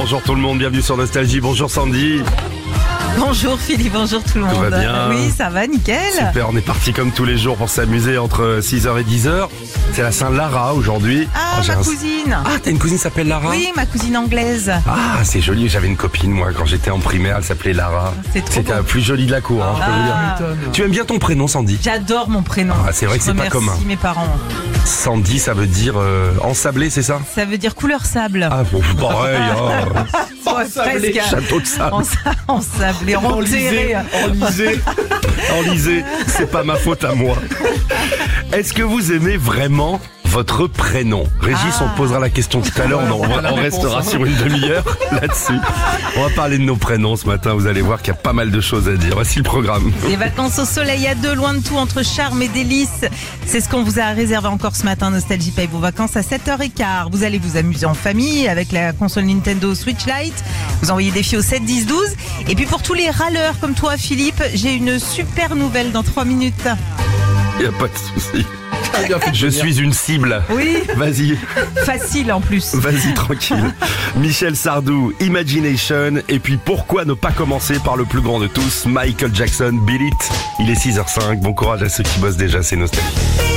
bonjour tout le monde, bienvenue sur Nostalgie, bonjour Sandy. Bonjour Philippe, bonjour tout le monde. Tout va bien? Oui, ça va, nickel. Super, on est parti comme tous les jours pour s'amuser entre 6h et 10h. C'est la Saint-Lara aujourd'hui. Ah, ma cousine. Ah, t'as une cousine qui s'appelle Lara? Oui, ma cousine anglaise. Ah, c'est joli, j'avais une copine moi quand j'étais en primaire, elle s'appelait Lara. C'était la plus jolie de la cour, je peux vous dire. Tu aimes bien ton prénom Sandy? J'adore mon prénom. Ah, c'est vrai que c'est pas commun. Merci mes parents. Sandy, ça veut dire ensablé, c'est ça? Ça veut dire couleur sable. Ah bon, pareil, Presque. château de sable. Ensablé, enterré. Enlisé, c'est pas ma faute à moi. Est-ce que vous aimez vraiment votre prénom? Régis, on te posera la question tout à l'heure, on restera sur une demi-heure là-dessus. On va parler de nos prénoms ce matin, vous allez voir qu'il y a pas mal de choses à dire. Voici le programme. Les vacances au soleil à deux, loin de tout, entre charme et délices. C'est ce qu'on vous a réservé encore ce matin. Nostalgie paye vos vacances à 7h15. Vous allez vous amuser en famille avec la console Nintendo Switch Lite. Vous envoyez des filles au 7 10 12. Et puis pour tous les râleurs comme toi Philippe, j'ai une super nouvelle dans 3 minutes. Il n'y a pas de souci. Je suis une cible. Oui. Vas-y. Facile en plus. Vas-y, tranquille. Michel Sardou, Imagination. Et puis, pourquoi ne pas commencer par le plus grand de tous, Michael Jackson, Beat It. Il est 6h05. Bon courage à ceux qui bossent déjà, c'est Nostalgie.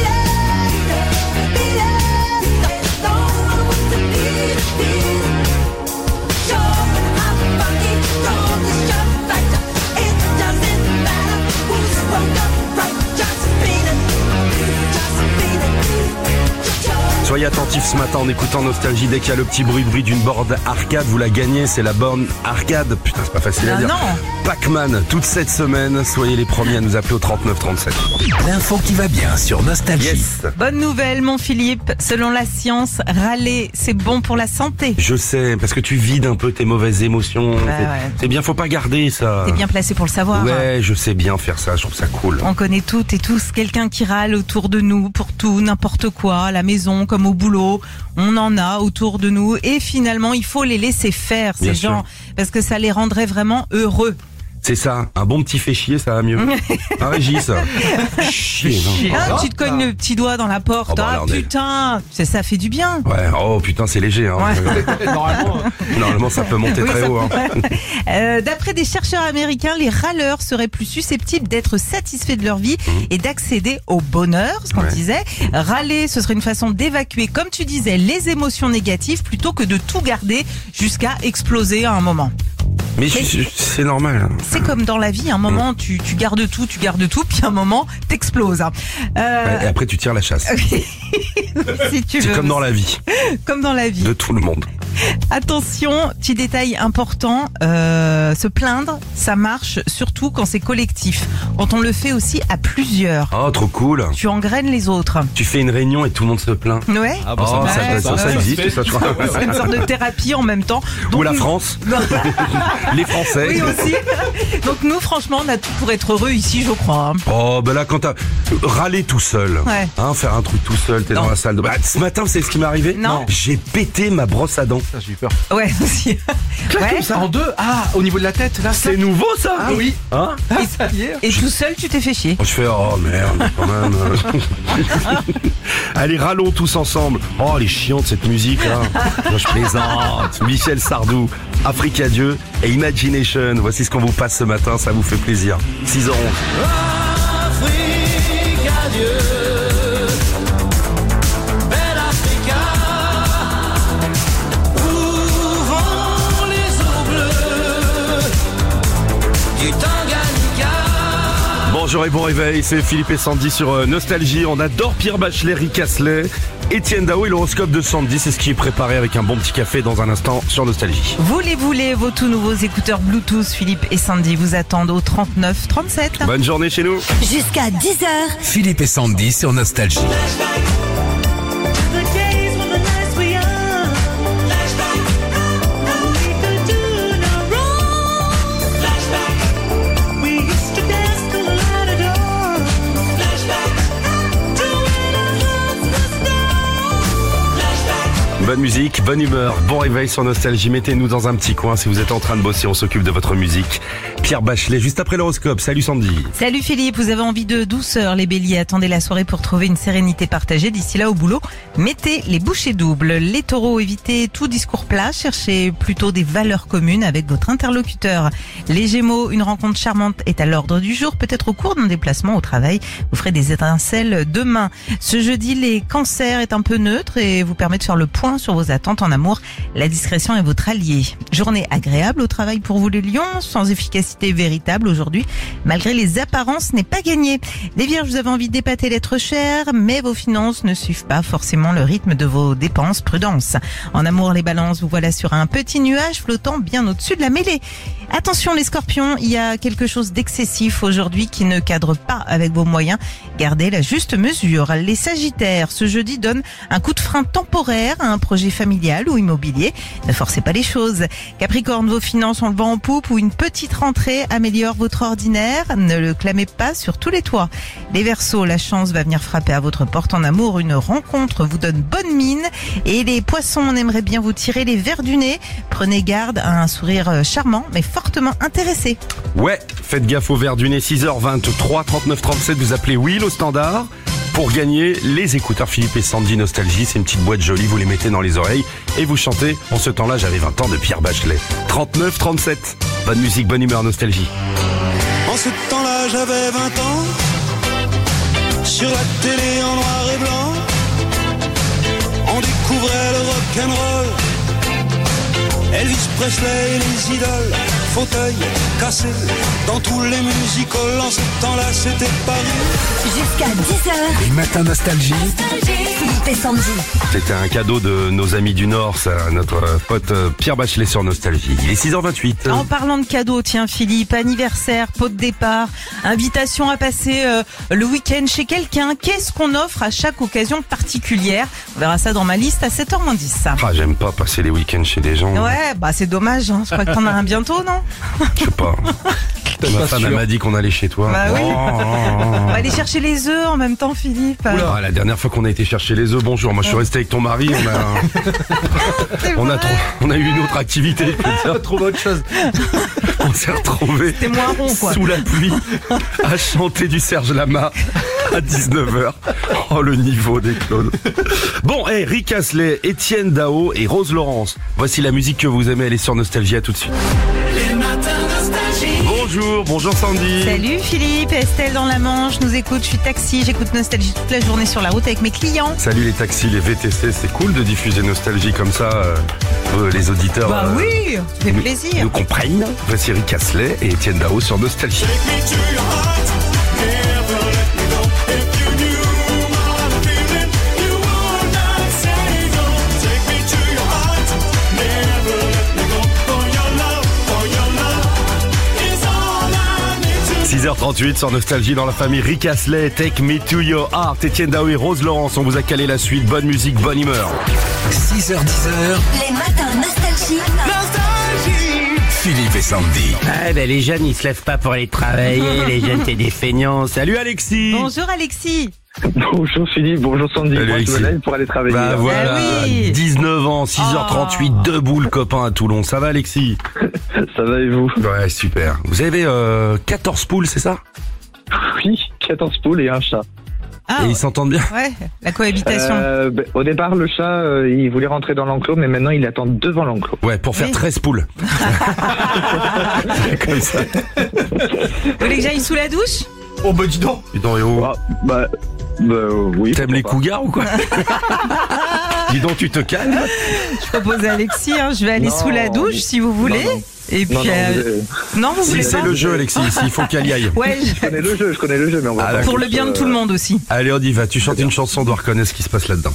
Soyez attentifs ce matin en écoutant Nostalgie. Dès qu'il y a le petit bruit d'une borne arcade, vous la gagnez, c'est la borne arcade. Putain, c'est pas facile à dire. Non. Pac-Man, toute cette semaine, soyez les premiers à nous appeler au 39 37. L'info qui va bien sur Nostalgie. Yes. Bonne nouvelle mon Philippe, selon la science, râler c'est bon pour la santé. Je sais, parce que tu vides un peu tes mauvaises émotions. Ouais. C'est bien, faut pas garder ça. T'es bien placé pour le savoir. Ouais, je sais bien faire ça, je trouve ça cool. On connaît toutes et tous quelqu'un qui râle autour de nous pour tout, n'importe quoi, à la maison comme au boulot. On en a autour de nous et finalement il faut les laisser faire ces Bien gens sûr. parce que ça les rendrait vraiment heureux. C'est ça, un bon petit fait chier, ça va mieux. Un Régis. Chier, non. Ah, tu te cognes le petit doigt dans la porte. Oh, bah, Ah là, on est- putain, ça fait du bien. Ouais, oh putain, c'est léger. Hein. Ouais. Normalement, ça peut monter Oui, très ça haut. Hein. D'après des chercheurs américains, les râleurs seraient plus susceptibles d'être satisfaits de leur vie et d'accéder au bonheur, ce qu'on Ouais. disait. Râler, ce serait une façon d'évacuer, comme tu disais, les émotions négatives plutôt que de tout garder jusqu'à exploser à un moment. Mais c'est normal. Hein. C'est comme dans la vie, à un moment tu gardes tout, puis à un moment t'exploses. Hein. Et après, tu tires la chasse. Si tu C'est veux. comme dans la vie, Comme dans la vie. de tout le monde. Attention, petit détail important, se plaindre, ça marche surtout quand c'est collectif. Quand on le fait aussi à plusieurs. Oh, trop cool. Tu engraines les autres. Tu fais une réunion et tout le monde se plaint. Ouais. Oh, ça existe, ça, je crois. C'est une sorte de thérapie en même temps. Ou la nous- France, les Français. Oui aussi. Donc nous franchement on a tout pour être heureux ici je crois. Oh, ben là, quand t'as râlé tout seul, Ouais. hein, faire un truc tout seul, t'es Non. dans la salle de... Bah, ce matin, vous savez ce qui m'est arrivé? Non. J'ai pété ma brosse à dents. J'ai eu peur. Ouais aussi. Ouais. En deux. Ah, au niveau de la tête, là. C'est nouveau, ça? Ah oui. Hein? Ça y est. Et tout seul tu t'es fait chier. Je fais, oh merde, quand même. Allez, râlons tous ensemble. Oh, elle est chiante cette musique là. Non, je plaisante. Michel Sardou, Afrique à Dieu et Imagination. Voici ce qu'on vous passe ce matin, ça vous fait plaisir. 6h11. Bonjour et bon réveil, c'est Philippe et Sandy sur Nostalgie. On adore Pierre Bachelet, Rick Astley, Étienne Dao et l'horoscope de Sandy. C'est ce qui est préparé avec un bon petit café dans un instant sur Nostalgie. Voulez vos tout nouveaux écouteurs Bluetooth, Philippe et Sandy vous attendent au 39 37. Bonne journée chez nous. Jusqu'à 10h. Philippe et Sandy sur Nostalgie. Bonne musique, bonne humeur, bon réveil sur Nostalgie. Mettez-nous dans un petit coin si vous êtes en train de bosser, on s'occupe de votre musique. Pierre Bachelet, juste après l'horoscope. Salut Sandy. Salut Philippe, vous avez envie de douceur les béliers, attendez la soirée pour trouver une sérénité partagée. D'ici là au boulot, mettez les bouchées doubles. Les taureaux, évitez tout discours plat, cherchez plutôt des valeurs communes avec votre interlocuteur. Les gémeaux, une rencontre charmante est à l'ordre du jour, peut-être au cours d'un déplacement au travail. Vous ferez des étincelles demain. Ce jeudi, les cancers est un peu neutre et vous permet de faire le point sur vos attentes en amour. La discrétion est votre allié. Journée agréable au travail pour vous les lions, sans efficacité véritable aujourd'hui. Malgré les apparences, ce n'est pas gagné. Les vierges, vous avez envie d'épater l'être cher, mais vos finances ne suivent pas forcément le rythme de vos dépenses. Prudence. En amour, les balances, vous voilà sur un petit nuage flottant bien au-dessus de la mêlée. Attention les scorpions, il y a quelque chose d'excessif aujourd'hui qui ne cadre pas avec vos moyens. Gardez la juste mesure. Les sagittaires, ce jeudi donne un coup de frein temporaire à un projet familial ou immobilier. Ne forcez pas les choses. Capricorne, vos finances ont le vent en poupe ou une petite rentrée améliore votre ordinaire. Ne le clamez pas sur tous les toits. Les Verseaux, la chance va venir frapper à votre porte en amour. Une rencontre vous donne bonne mine. Et les poissons, on aimerait bien vous tirer les vers du nez. Prenez garde à un sourire charmant mais fortement intéressé. Ouais, faites gaffe au verre du nez, 6h23, 39 37, vous appelez Will au standard pour gagner les écouteurs Philippe et Sandy Nostalgie. C'est une petite boîte jolie, vous les mettez dans les oreilles et vous chantez « En ce temps-là, j'avais 20 ans » de Pierre Bachelet. 39 37, bonne musique, bonne humeur, Nostalgie. En ce temps-là, j'avais 20 ans. Sur la télé en noir et blanc, on découvrait le rock'n'roll. Elvis Presley et les idoles, fauteuil cassé dans tous les music-halls. En ce temps-là, c'était Paris. Jusqu'à 10h. Les matins Nostalgie. Philippe et Sandy. C'était un cadeau de nos amis du Nord, ça, notre pote Pierre Bachelet sur Nostalgie. Il est 6h28. En parlant de cadeaux, tiens Philippe, anniversaire, pot de départ, invitation à passer le week-end chez quelqu'un. Qu'est-ce qu'on offre à chaque occasion particulière? On verra ça dans ma liste à 7h10. Ah, j'aime pas passer les week-ends chez des gens. Ouais, bah c'est dommage, hein. Je crois que t'en as un bientôt, non? Je sais pas. Ma femme elle m'a dit qu'on allait chez toi. Bah oui. Oh. On va aller chercher les œufs en même temps, Philippe. Ah, la dernière fois qu'on a été chercher les œufs, bonjour, moi je suis resté avec ton mari, on a eu une autre activité, je peux dire. Trouve autre chose. On s'est retrouvés C'était moins rond, quoi. sous la pluie à chanter du Serge Lama à 19h. Oh, le niveau des clones. Bon, Rick Astley, Étienne Dao et Rose Laurence. Voici la musique que vous aimez, elle est sur Nostalgie, à tout de suite. Les matins Nostalgie. Bonjour Sandy. Salut Philippe, Estelle dans la Manche nous écoute, je suis taxi, j'écoute Nostalgie toute la journée sur la route avec mes clients. Salut les taxis, les VTC, c'est cool de diffuser Nostalgie comme ça, les auditeurs Bah oui, ça fait plaisir. nous comprennent. Voici Rick Astley et Étienne Dao sur Nostalgie. Take me to your heart, never let me go. If you knew what I'm feeling, you would not say no. Take me to your heart, never let me go. For your love is all I need to. 6h38 sur Nostalgie dans la famille Rick Astley, Take Me To Your Heart, Étienne Dao et Rose Laurence, on vous a calé la suite, bonne musique, bonne humeur. 6h10. Les matins Nostalgie. Philippe et Sandy. Ah ben les jeunes ils se lèvent pas pour aller travailler, les jeunes c'est des feignants. Salut Alexis. Bonjour Alexis. Bonjour Philippe, bonjour Sandy. Salut, Moi je me Alexis. lève pour aller travailler. Bah voilà, Ah oui. 19 ans, 6h38, debout le copain à Toulon, ça va Alexis? Ça va et vous? Ouais, super. Vous avez 14 poules, c'est ça? Oui, 14 poules et un chat. Ah, Et ils s'entendent bien? ouais, la cohabitation. Au départ, le chat, il voulait rentrer dans l'enclos, mais maintenant il attend devant l'enclos. Ouais, pour faire Oui. 13 poules. Comme ça. Vous voulez que j'aille sous la douche? Oh bah dis donc. Dis donc, et oh, Ah, oui. t'aimes les pourquoi cougars ou quoi? Dis donc, tu te calmes? Je propose à Alexis, hein, je vais aller Non, sous la douche si vous voulez. non. Et puis, pas. non, vous Si voulez c'est pas le jeu Alexis, il faut qu'elle y aille. Ouais, Je connais le jeu, mais on va Ah, pas d'accord. pour le bien de tout le monde aussi. Allez, on y va. Tu chantes une chanson, on doit reconnaître ce qui se passe là-dedans.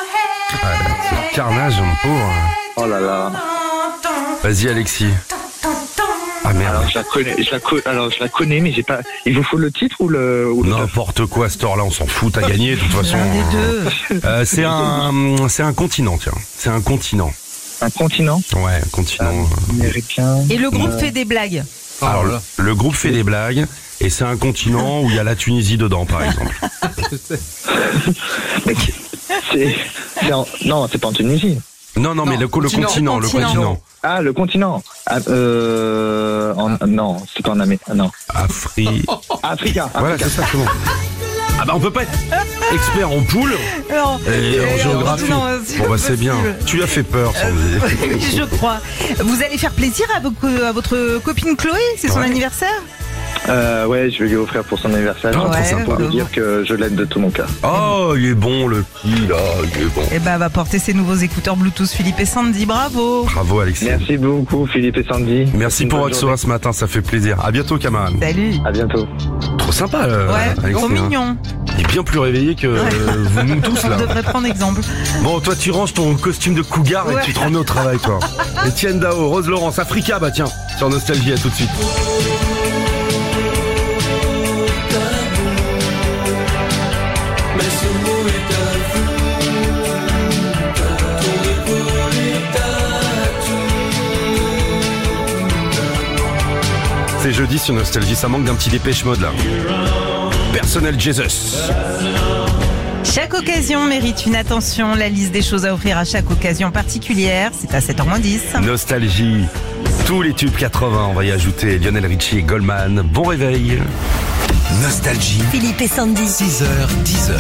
Carnage, mon pauvre. Oh là là. Vas-y, Alexis. Ah merde. Alors je la connais, mais j'ai pas. Il vous faut le titre ou le N'importe quoi, à cette heure-là, on s'en fout, t'as gagné, de toute façon. L'un des deux. C'est un continent, tiens. C'est un continent. Un continent Ouais, un continent. américain. Et le groupe fait des blagues. Alors, le groupe fait des blagues, et c'est un continent où il y a la Tunisie dedans, par exemple. Mais non, c'est pas en Tunisie. Non, mais le continent. Ah, le continent. Non, c'est pas en Amérique. Non. Africa. Voilà, c'est ça, c'est bon. Ah bah on peut pas être expert en poule Non. et en géographie. Non, Bon bah c'est bien. Tu as fait peur, Sandy. Je crois. Vous allez faire plaisir à votre copine Chloé, c'est son anniversaire. Ouais, je vais lui offrir pour son anniversaire. Ah, trop sympa. Pour lui dire que je l'aide de tout mon cœur. Oh, il est bon le petit là, il est bon. Et bah, elle va porter ses nouveaux écouteurs Bluetooth Philippe et Sandy, bravo. Bravo Alexis. Merci beaucoup Philippe et Sandy. Merci pour votre soirée ce matin, ça fait plaisir. À bientôt camarade. Salut. À bientôt. Trop sympa Ouais, Alexis, trop mignon. Il est bien plus réveillé que vous nous tous là. On devrait prendre exemple. Bon, toi tu ranges ton costume de cougar et Ouais. tu te remets au travail toi. Etienne Dao, Rose Laurence, Africa, bah tiens, sur Nostalgie, à tout de suite. C'est jeudi sur Nostalgie, ça manque d'un petit Dépêche Mode là. Personnel Jesus. Chaque occasion mérite une attention. La liste des choses à offrir à chaque occasion particulière, c'est à 7h-10. Nostalgie. Tous les tubes 80, on va y ajouter Lionel Richie et Goldman. Bon réveil. Nostalgie, Philippe et Sandy. 6h, 10h.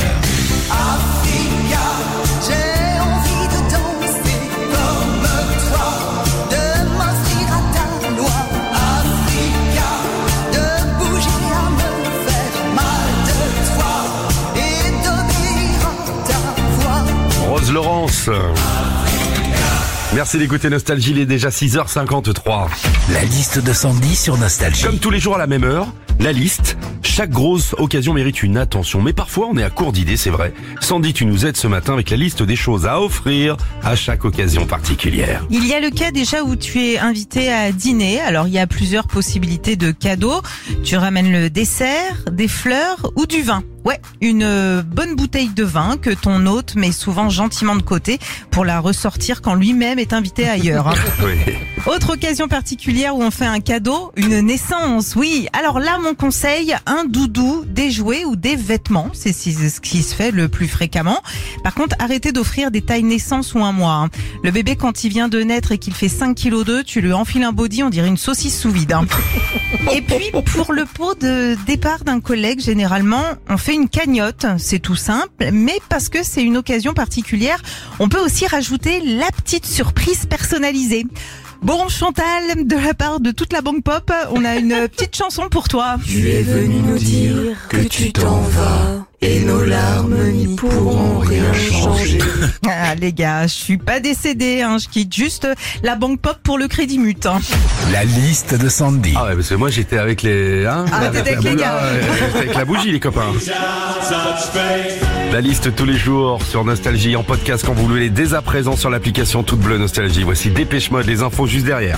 J'ai envie de danser comme toi, de m'inscrire à ta loi. Africa, de bouger à me faire mal de toi et d'obéir à ta voix. Rose Laurence. Merci d'écouter Nostalgie, il est déjà 6h53. La liste de Sandy sur Nostalgie. Comme tous les jours à la même heure, la liste. Chaque grosse occasion mérite une attention, mais parfois on est à court d'idées, c'est vrai. Sandy, tu nous aides ce matin avec la liste des choses à offrir à chaque occasion particulière. Il y a le cas déjà où tu es invité à dîner. Alors il y a plusieurs possibilités de cadeaux. Tu ramènes le dessert, des fleurs ou du vin. Ouais, une bonne bouteille de vin que ton hôte met souvent gentiment de côté pour la ressortir quand lui-même est invité ailleurs. Hein. Oui. Autre occasion particulière où on fait un cadeau, une naissance. Oui, alors là mon conseil, un doudou, des jouets ou des vêtements. C'est ce qui se fait le plus fréquemment. Par contre, arrêtez d'offrir des tailles naissance ou un mois. Hein. Le bébé quand il vient de naître et qu'il fait 5,2 kg, tu lui enfiles un body, on dirait une saucisse sous vide. Hein. Et puis pour le pot de départ d'un collègue, généralement, on fait une cagnotte. C'est tout simple, mais parce que c'est une occasion particulière, on peut aussi rajouter la petite surprise personnalisée. Bon, Chantal, de la part de toute la banque pop, on a une petite chanson pour toi. Tu es venu nous dire que tu t'en vas et nos larmes n'y pourront rien changer. Ah, les gars, je suis pas décédée, hein, je quitte juste la banque pop pour le crédit mut. Hein. La liste de Sandy. Ah ouais, parce que moi j'étais avec les... Hein, Ah, t'étais avec les gars. J'étais avec la bougie les copains. La liste tous les jours sur Nostalgie en podcast quand vous voulez, dès à présent sur l'application Toute Bleue Nostalgie. Voici Dépêche Mode, les infos juste derrière.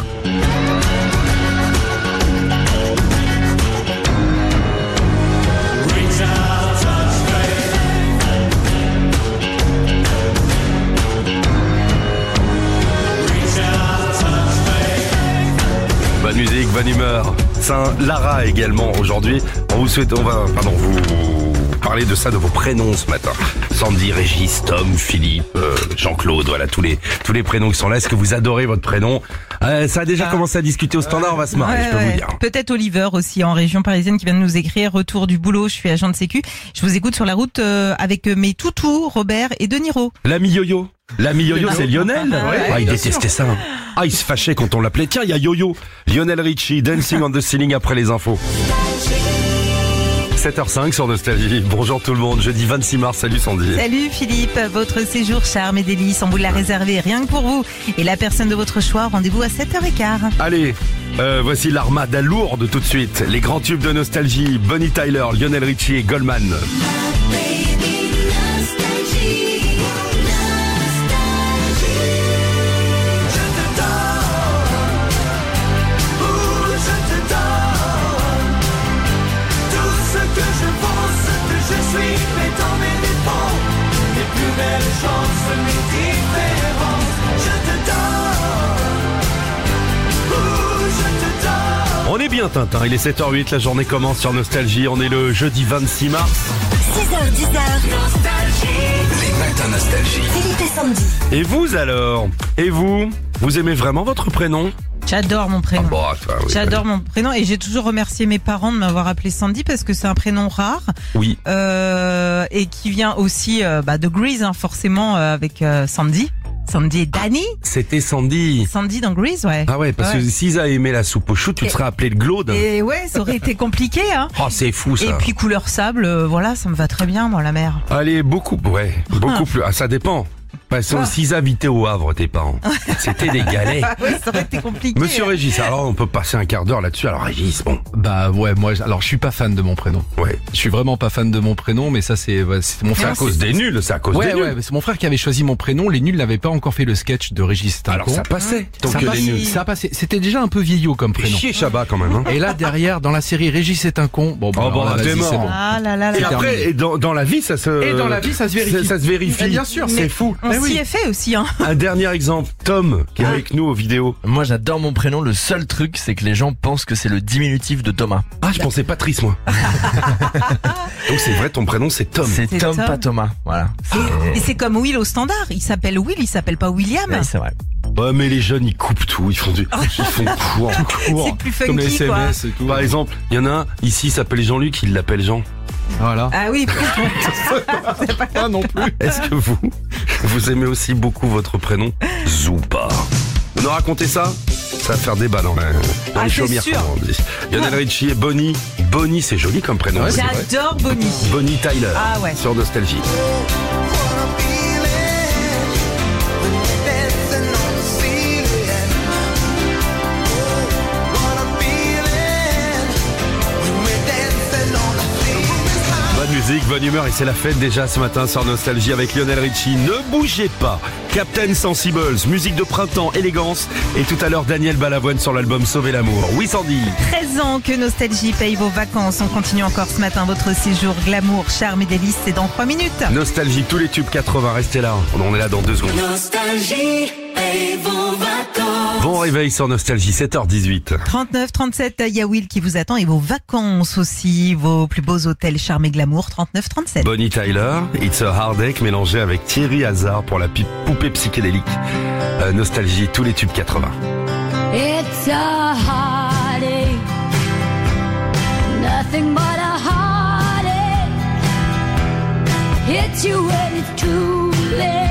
Bonne musique, bonne humeur. Saint Lara également aujourd'hui. On vous souhaite, vous parler de ça, de vos prénoms ce matin. Sandy, Régis, Tom, Philippe, Jean-Claude, voilà tous les prénoms qui sont là. Est-ce que vous adorez votre prénom? Ça a déjà commencé à discuter au standard, on va se marrer, je peux vous dire. Peut-être Oliver aussi en région parisienne qui vient de nous écrire. Retour du boulot, je suis agent de sécu. Je vous écoute sur la route avec mes toutous, Robert et De Niro. L'ami Yo-Yo. L'ami Yo-Yo, c'est Lionel. Ouais, Il détestait ça. Ah, il se fâchait quand on l'appelait. Tiens, il y a Yo-Yo. Lionel Richie, Dancing on the Ceiling après les infos. 7h05 sur Nostalgie. Bonjour tout le monde. Jeudi 26 mars. Salut Sandy. Salut Philippe. Votre séjour charme et délices, on vous l'a réservé rien que pour vous. Et la personne de votre choix, rendez-vous à 7h15. Allez, voici l'armada lourde tout de suite. Les grands tubes de Nostalgie. Bonnie Tyler, Lionel Richie et Goldman. Je te est bien Tintin, il est 7h08, la journée commence sur Nostalgie, on est le jeudi 26 mars. 6h, 10h. Les matins nostalgie. Philippe et Sandy. Et vous alors? Et vous aimez vraiment votre prénom? J'adore mon prénom. Bon, toi, oui, J'adore mon prénom et j'ai toujours remercié mes parents de m'avoir appelé Sandy parce que c'est un prénom rare. Oui. Et qui vient aussi de Grease, hein, forcément, avec Sandy. Sandy et Danny. C'était Sandy. Sandy dans Grease, ouais. Ah ouais, parce que s'ils avaient aimé la soupe au chou, tu te serais appelé le Glaude. Et ouais, ça aurait été compliqué, hein. Oh, c'est fou ça. Et puis couleur sable, voilà, ça me va très bien, moi, la mer. Allez, beaucoup plus. Ah, ça dépend. Parce que s'ils habitaient au Havre, tes parents, c'était des galets. Ouais, ça aurait été compliqué. Monsieur Régis, alors on peut passer un quart d'heure là-dessus. Alors Régis, bon. Bah ouais, moi, alors je suis pas fan de mon prénom. Ouais. Je suis vraiment pas fan de mon prénom, mais ça c'est mon C'est frère. à cause des nuls, c'est à cause des nuls. Ouais, mais c'est mon frère qui avait choisi mon prénom. Les nuls n'avaient pas encore fait le sketch de Régis Tintin. Alors ça passait. Tant ça que passait, les nuls. ça passait. C'était déjà un peu vieillot comme prénom. Chier Chabat quand même. Hein. Et là derrière, dans la série Régis est un con. Bon, bon, là, t'es vas-y, mort. c'est bon. Ah là là là. Et C'est après, terminé. et dans la vie, ça se. Et dans la vie, ça se vérifie. Ça se vérifie. Mais bien sûr, c'est c'est fou. On Mais s'y oui. est fait aussi, hein. Un dernier exemple, Tom, qui est avec nous aux vidéos. Moi j'adore mon prénom, le seul truc c'est que les gens pensent que c'est le diminutif de Thomas. Ah, je pensais Patrice, moi. Donc c'est vrai, ton prénom c'est Tom. C'est Tom, Tom. pas Thomas. Voilà. Et c'est comme Will au standard. Il s'appelle Will, il s'appelle pas William. Oui, c'est vrai. Ouais, mais les jeunes, ils coupent tout. Ils font court. C'est plus Comme les funky, quoi. SMS et tout. Par exemple, il y en a un, ici, il s'appelle Jean-Luc, il l'appelle Jean. Voilà. Ah oui, Pas non plus. Est-ce que vous aimez aussi beaucoup votre prénom? Zouba. Vous nous racontez ça? Ça va faire débat dans les c'est chaumières, sûr. comme on dit. Lionel Richie et Bonnie. Bonnie, c'est joli comme prénom. Ouais, aussi. j'adore Bonnie. Bonnie Tyler. Ah ouais. Sur Nostalgie. Bonne musique, bonne humeur et c'est la fête déjà ce matin sur Nostalgie avec Lionel Richie. Ne bougez pas. Captain Sensibles, musique de printemps, élégance. Et tout à l'heure, Daniel Balavoine sur l'album Sauver l'amour. Oui, Sandy. 13 ans que Nostalgie paye vos vacances. On continue encore ce matin votre séjour glamour, charme et délices. C'est dans 3 minutes. Nostalgie, tous les tubes 80, restez là. On est là dans 2 secondes. Nostalgie, paye vos vacances. Bon réveil sur Nostalgie, 7h18. 39, 37, il y a Will qui vous attend et vos vacances aussi, vos plus beaux hôtels charme et glamour, 39, 37. Bonnie Tyler, It's a Heartache mélangé avec Thierry Hazard pour la poupée psychédélique. Nostalgie, tous les tubes 80. It's a heartache, nothing but a heartache. Hits you when it's too late.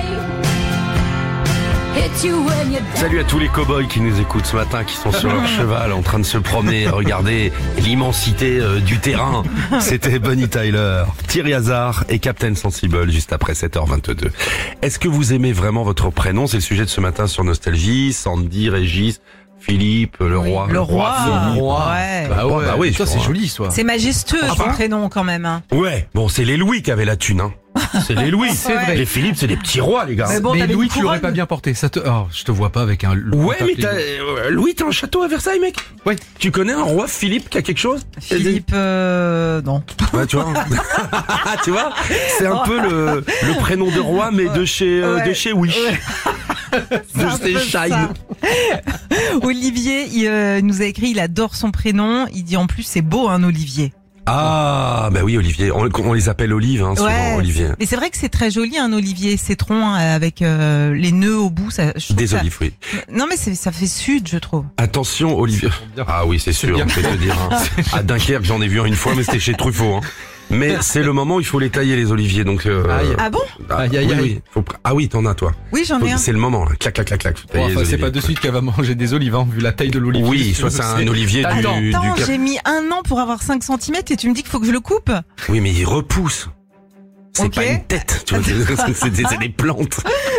Hits you when you're down. Salut à tous les cow-boys qui nous écoutent ce matin, qui sont sur leur cheval en train de se promener, regarder l'immensité du terrain. C'était Bonnie Tyler, Thierry Hazard et Captain Sensible juste après 7h22. Est-ce que vous aimez vraiment votre prénom? C'est le sujet de ce matin sur Nostalgie. Sandy, Régis, Philippe, le roi. Le roi. Philippe. Ouais. Bah ouais, Bah oui, ça je c'est crois. joli, ça. C'est majestueux son prénom quand même. Hein. Ouais, bon, c'est les Louis qui avaient la thune, hein. C'est les Louis, C'est vrai. Les Philippe, c'est des petits rois, les gars. Mais bon, Mais t'avais Louis, une tu l'aurais couronne. pas bien porté. Ça te... Oh, je te vois pas avec un. Ouais, mais Louis, t'as un château à Versailles, mec. Ouais. Tu connais un roi Philippe qui a quelque chose? Philippe, non. Ouais, tu vois. Tu vois, c'est un peu le prénom de roi, mais de chez Wish. De un chez peu Shine. Olivier, il nous a écrit, il adore son prénom. Il dit en plus c'est beau un Olivier. Ah, bah oui, Olivier. On les appelle Olive, hein, souvent, Olivier. Mais c'est vrai que c'est très joli un Olivier citron avec les nœuds au bout. Ça, je trouve Des ça- olives, oui. Non mais ça fait sud, je trouve. Attention, Olivier. Ah oui, c'est sûr, bien. je vais te dire. Hein. À Dunkerque, j'en ai vu un une fois, mais c'était chez Truffaut. Hein. Mais c'est le moment où il faut les tailler, les oliviers. Donc, Aïe. Ah bon? Aïe, aïe, oui, aïe. oui. Ah oui, t'en as, toi. Oui, j'en ai un. C'est le moment, là. Clac, clac, clac, clac. Faut tailler Bon, les enfin, c'est oliviers. pas de suite qu'elle va manger des olives, hein, vu la taille de l'olivier. Oui, soit c'est un olivier du... Attends, du... j'ai mis 1 an pour avoir 5 cm et tu me dis qu'il faut que je le coupe? Oui, mais il repousse. C'est Ok. pas une tête, tu vois. C'est des plantes.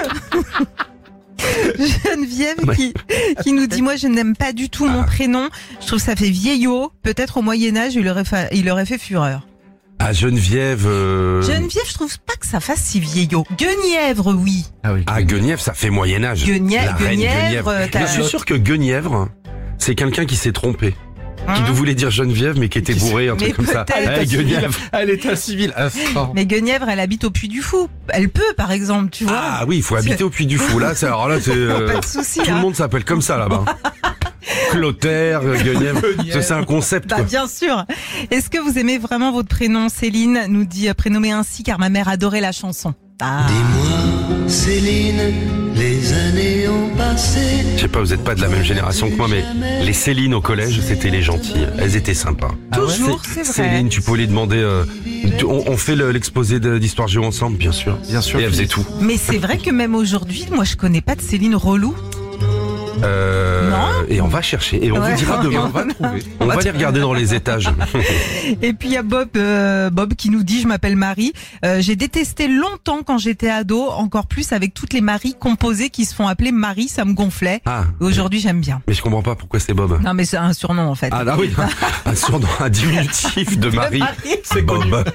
Geneviève Ouais. qui nous dit moi je n'aime pas du tout mon prénom. Je trouve que ça fait vieillot. Peut-être au Moyen-Âge il aurait fait fureur. Ah, Geneviève... Geneviève, je trouve pas que ça fasse si vieillot. Guenièvre, oui. Ah oui. Ah, Guenièvre, ça fait Moyen-Âge. Guenièvre, La reine Guenièvre, t'as- Mais je suis sûr que Guenièvre, c'est quelqu'un qui s'est trompé. Qui Hein voulait dire Geneviève, mais qui était bourré, un Mais truc comme ça. peut-être. Eh, Guenièvre. Elle est un civil. Ah, fort. Mais Guenièvre, elle habite au Puy du Fou. Elle peut, par exemple, tu vois. Ah oui, il faut habiter au Puy du Fou. Là, alors là, c'est... Pas de souci. tout le hein. monde s'appelle comme ça là-bas. Clotaire, Guenièvre. Ça, c'est un concept, Bah, quoi. bien sûr. Est-ce que vous aimez vraiment votre prénom? Céline nous dit prénommé ainsi car ma mère adorait la chanson. Ah. Dis-moi, Céline, les années ont passé. Je sais pas, vous êtes pas de la même génération que moi, mais les Céline au collège, c'était les gentilles. Elles étaient sympas. Toujours, c'est vrai. Céline, tu peux lui demander... on fait l'exposé d'histoire géo ensemble, bien sûr. Bien sûr. Et elle faisait tout. Mais c'est vrai que même aujourd'hui, moi je connais pas de Céline relou. Non. Et on va chercher. Et on vous dira demain. On va trouver. On va les regarder dans les étages. Et puis il y a Bob qui nous dit, je m'appelle Marie. J'ai détesté longtemps quand j'étais ado, encore plus avec toutes les Maries composées qui se font appeler Marie, ça me gonflait. Ah. Aujourd'hui j'aime bien. Mais je comprends pas pourquoi c'est Bob. Non mais c'est un surnom en fait. Ah oui, un surnom, un diminutif de Marie. C'est Bob.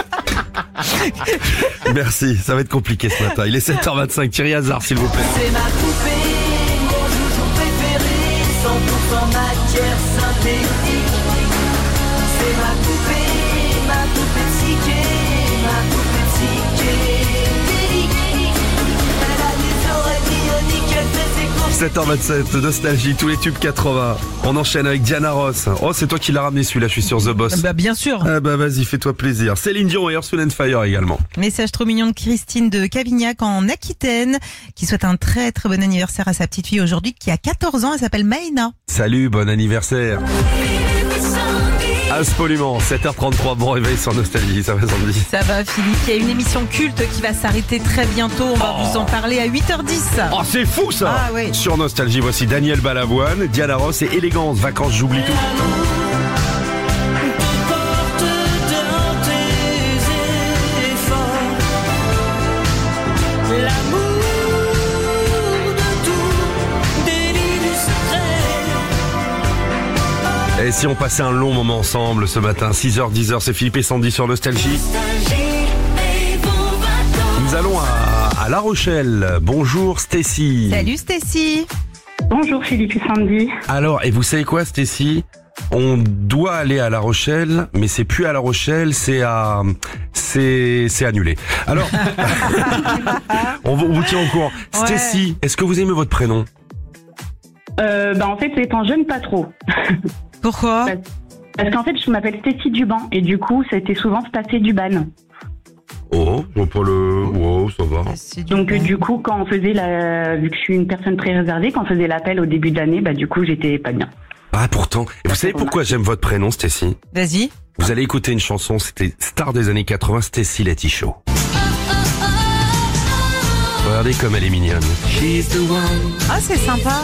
Merci, ça va être compliqué ce matin. Il est 7h25, Thierry Hazard s'il vous plaît. C'est ma poupée, mon joujou préféré, 100% matière synthétique. C'est ma poupée psyché, ma poupée psychédélique. Elle a des oreilles bioniques, elle fait ses courses. 7h27, Nostalgie, tous les tubes 80. On enchaîne avec Diana Ross. Oh, c'est toi qui l'as ramené celui-là, je suis sur The Boss. Bah bien sûr. Ah bah vas-y, fais-toi plaisir. Céline Dion et Earth, Wind & Fire également. Message trop mignon de Christine de Cavignac en Aquitaine qui souhaite un très très bon anniversaire à sa petite fille aujourd'hui qui a 14 ans, elle s'appelle Maïna. Salut, bon anniversaire. Absolument, 7h33, bon réveil sur Nostalgie, ça va Sandy. Ça va Philippe, il y a une émission culte qui va s'arrêter très bientôt, on va vous en parler à 8h10. Oh, c'est fou ça. Ah oui. Sur Nostalgie, voici Daniel Balavoine, Diana Ross et Élégance, Vacances, j'oublie tout. Porte dans tes efforts l'amour de tout, délit du secret. Et si on passait un long moment ensemble ce matin, 6h, 10h, c'est Philippe et Sandy sur Nostalgie. Nous allons à La Rochelle. Bonjour Stécie. Salut Stécie. Bonjour Philippe et Sandy. Alors, et vous savez quoi Stécie? On doit aller à La Rochelle, mais c'est plus à La Rochelle, c'est annulé. Alors, on vous tient au courant. Ouais. Stécie, est-ce que vous aimez votre prénom? En fait, étant jeune, pas trop. Pourquoi? Parce qu'en fait, je m'appelle Stécie Duban et du coup, ça a été souvent Stacé Duban. Oh, je vois pas le... Oh, ça va. Donc du coup, quand on faisait vu que je suis une personne très réservée, quand on faisait l'appel au début de l'année, du coup, j'étais pas bien. Ah, pourtant. Et vous savez pourquoi j'aime votre prénom, Stécie? Vas-y. Vous allez écouter une chanson, c'était star des années 80, Stécie Letty Show. Regardez comme elle est mignonne. She's the one. Ah c'est sympa.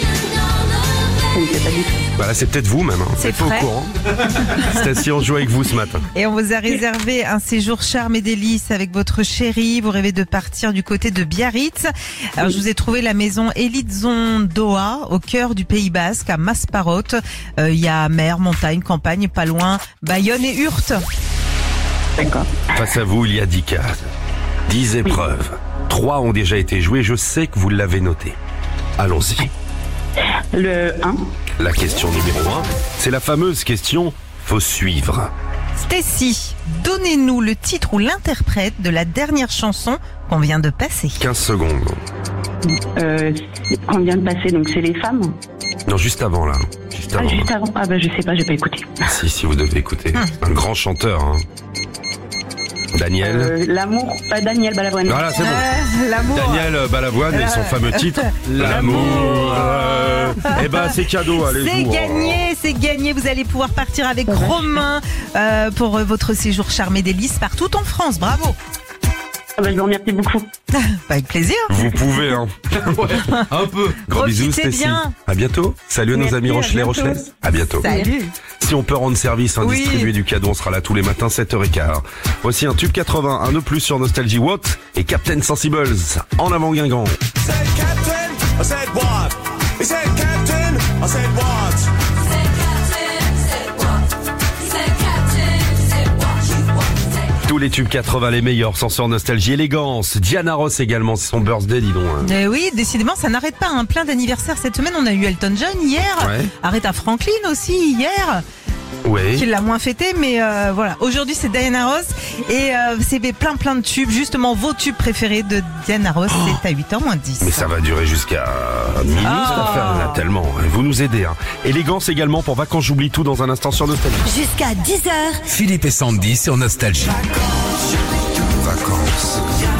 Voilà, c'est peut-être vous même. C'est Vous êtes pas frais. au courant. Stécie, on joue avec vous ce matin. Et on vous a réservé un séjour charme et délices avec votre chérie. Vous rêvez de partir du côté de Biarritz. Alors je vous ai trouvé la maison Elitzon Doha au cœur du Pays Basque à Masparot. Il y a mer, montagne, campagne, pas loin Bayonne et Hurte. D'accord. Face à vous, il y a 10 cases, 10 épreuves. 3 ont déjà été jouées, je sais que vous l'avez noté. Allons-y. Le 1. La question numéro 1, c'est la fameuse question « Faut suivre Stécie, donnez-nous le titre ou l'interprète de la dernière chanson qu'on vient de passer. ». 15 secondes. Qu'on vient de passer, donc c'est les femmes. Non, juste avant là. Juste avant. Juste avant. Je sais pas, j'ai pas écouté. Si, vous devez écouter. Un grand chanteur. Hein. Daniel. L'amour, Daniel Balavoine. Voilà, c'est bon. L'amour. Daniel Balavoine et son fameux titre L'amour. Eh ben c'est cadeau, allez-y. C'est gagné. Vous allez pouvoir partir avec Romain pour votre séjour charme et délices partout en France. Bravo. Je vous remercie beaucoup. Avec plaisir. Vous pouvez, hein. Un peu. Gros bisous, Profitez Stécie. bien. À bientôt. Salut à nos Merci, amis à Rochelais, bientôt. Rochelaises. À bientôt. Salut. Si on peut rendre service, Oui. distribuer du cadeau, on sera là tous les matins, 7h15. Voici un tube 80, un de plus sur Nostalgie What et Captain Sensibles. En avant Guingamp. Tous les tubes 80, les meilleurs, sont sur Nostalgie. Élégance. Diana Ross également, c'est son birthday, dis donc. Oui, décidément, ça n'arrête pas. Plein d'anniversaires cette semaine. On a eu Elton John hier. Ouais. Aretha Franklin aussi hier. Oui. qui l'a moins fêté, mais voilà. Aujourd'hui, c'est Diana Ross et c'est plein de tubes. Justement, vos tubes préférés de Diana Ross, c'est à 8h moins 10. Mais ça va durer jusqu'à minuit, cette affaire. Il y en a tellement. Vous nous aidez. Élégance également pour Vacances, j'oublie tout dans un instant sur Nostalgie. Jusqu'à 10h. Philippe et Sandy sur Nostalgie. Vacances.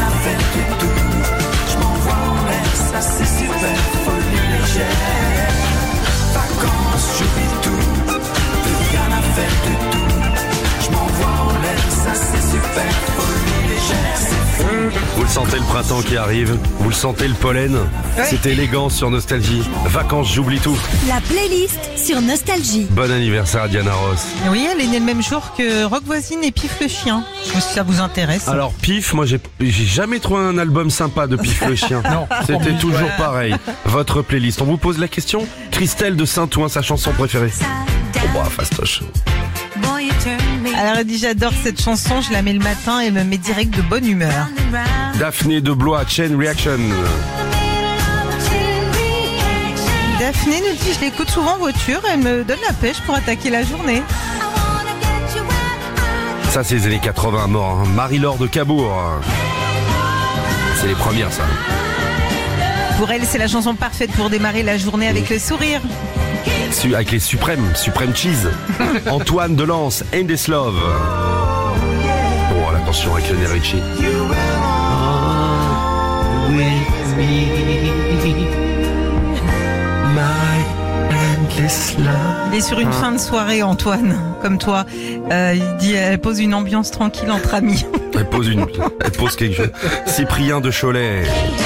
Vous le sentez le printemps qui arrive, vous le sentez le pollen. C'est Élégance sur Nostalgie. Vacances, j'oublie tout. La playlist sur Nostalgie. Bon anniversaire à Diana Ross. Oui, elle est née le même jour que Rock Voisine et Pif le chien. Je sais pas si ça vous intéresse. Alors Pif, moi j'ai jamais trouvé un album sympa de Pif le chien. Non. C'était toujours pareil. Votre playlist. On vous pose la question. Christelle de Saint-Ouen, sa chanson préférée. Oh bah fastoche. Alors elle dit j'adore cette chanson, je la mets le matin et elle me met direct de bonne humeur. Daphné de Blois, Chain Reaction. Daphné nous dit je l'écoute souvent en voiture, elle me donne la pêche pour attaquer la journée. Ça c'est les années 80 mort. Marie-Laure de Cabourg. C'est les premières ça. Pour elle, c'est la chanson parfaite pour démarrer la journée avec le sourire. Avec les Suprême Cheese. Antoine de Lens, Endless Love. Bon, attention avec Lionel Richie. Il est sur une fin de soirée, Antoine, comme toi. Il dit, elle pose une ambiance tranquille entre amis. Elle pose quelque chose. Cyprien de Cholet.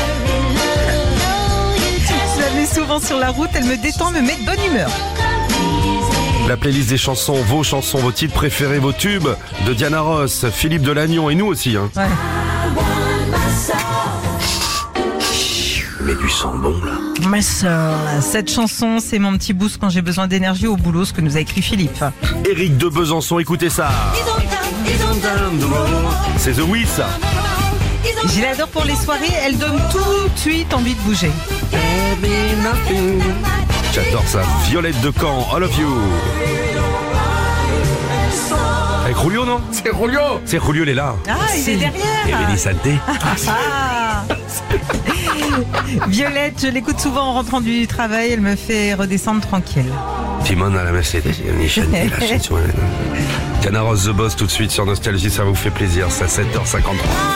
Je la mets souvent sur la route, elle me détend, me met de bonne humeur. La playlist des chansons, vos titres préférés, vos tubes de Diana Ross, Philippe Delagnon et nous aussi. Hein. Ouais. Mais du sang bon là. Ma sœur, cette chanson, c'est mon petit boost quand j'ai besoin d'énergie au boulot, ce que nous a écrit Philippe. Éric de Besançon, écoutez ça. C'est The Wiz ça. Je l'adore pour les soirées, elle donne tout de suite envie de bouger. J'adore ça. Violette de Caen, All of You. Avec Julio, non? C'est Rolio. C'est Julio, il est là. Ah, il est derrière. Et Rémi Santé. Ah. Violette, je l'écoute souvent en rentrant du travail, elle me fait redescendre tranquille. Timon à la Mercedes. Diana Ross The Boss tout de suite sur Nostalgie, ça vous fait plaisir. C'est à 7h53.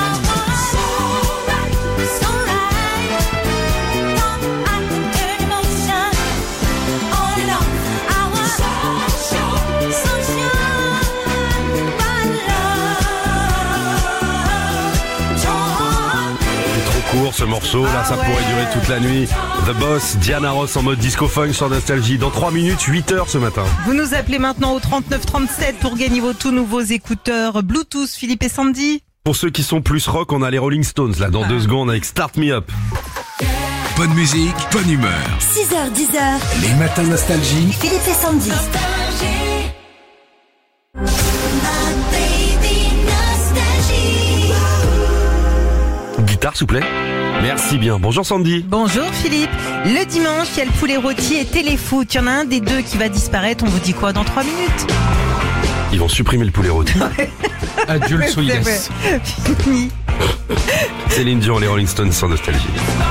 Ce morceau, là, ça pourrait durer toute la nuit. The Boss, Diana Ross en mode disco funk sur Nostalgie. Dans 3 minutes, 8h ce matin. Vous nous appelez maintenant au 3937 pour gagner vos tout nouveaux écouteurs Bluetooth, Philippe et Sandy. Pour ceux qui sont plus rock, on a les Rolling Stones, là, dans 2 secondes avec Start Me Up. Bonne musique, bonne humeur. 6h, 10h. Les matins Nostalgie. Philippe et Sandy. Guitare, s'il vous plaît. Merci bien. Bonjour Sandy. Bonjour Philippe. Le dimanche, il y a le poulet rôti et téléfoot. Il y en a un des deux qui va disparaître. On vous dit quoi dans 3 minutes? Ils vont supprimer le poulet rôti. Adieu le Solides. Fini. Céline Dion, les Rolling Stones sur Nostalgie.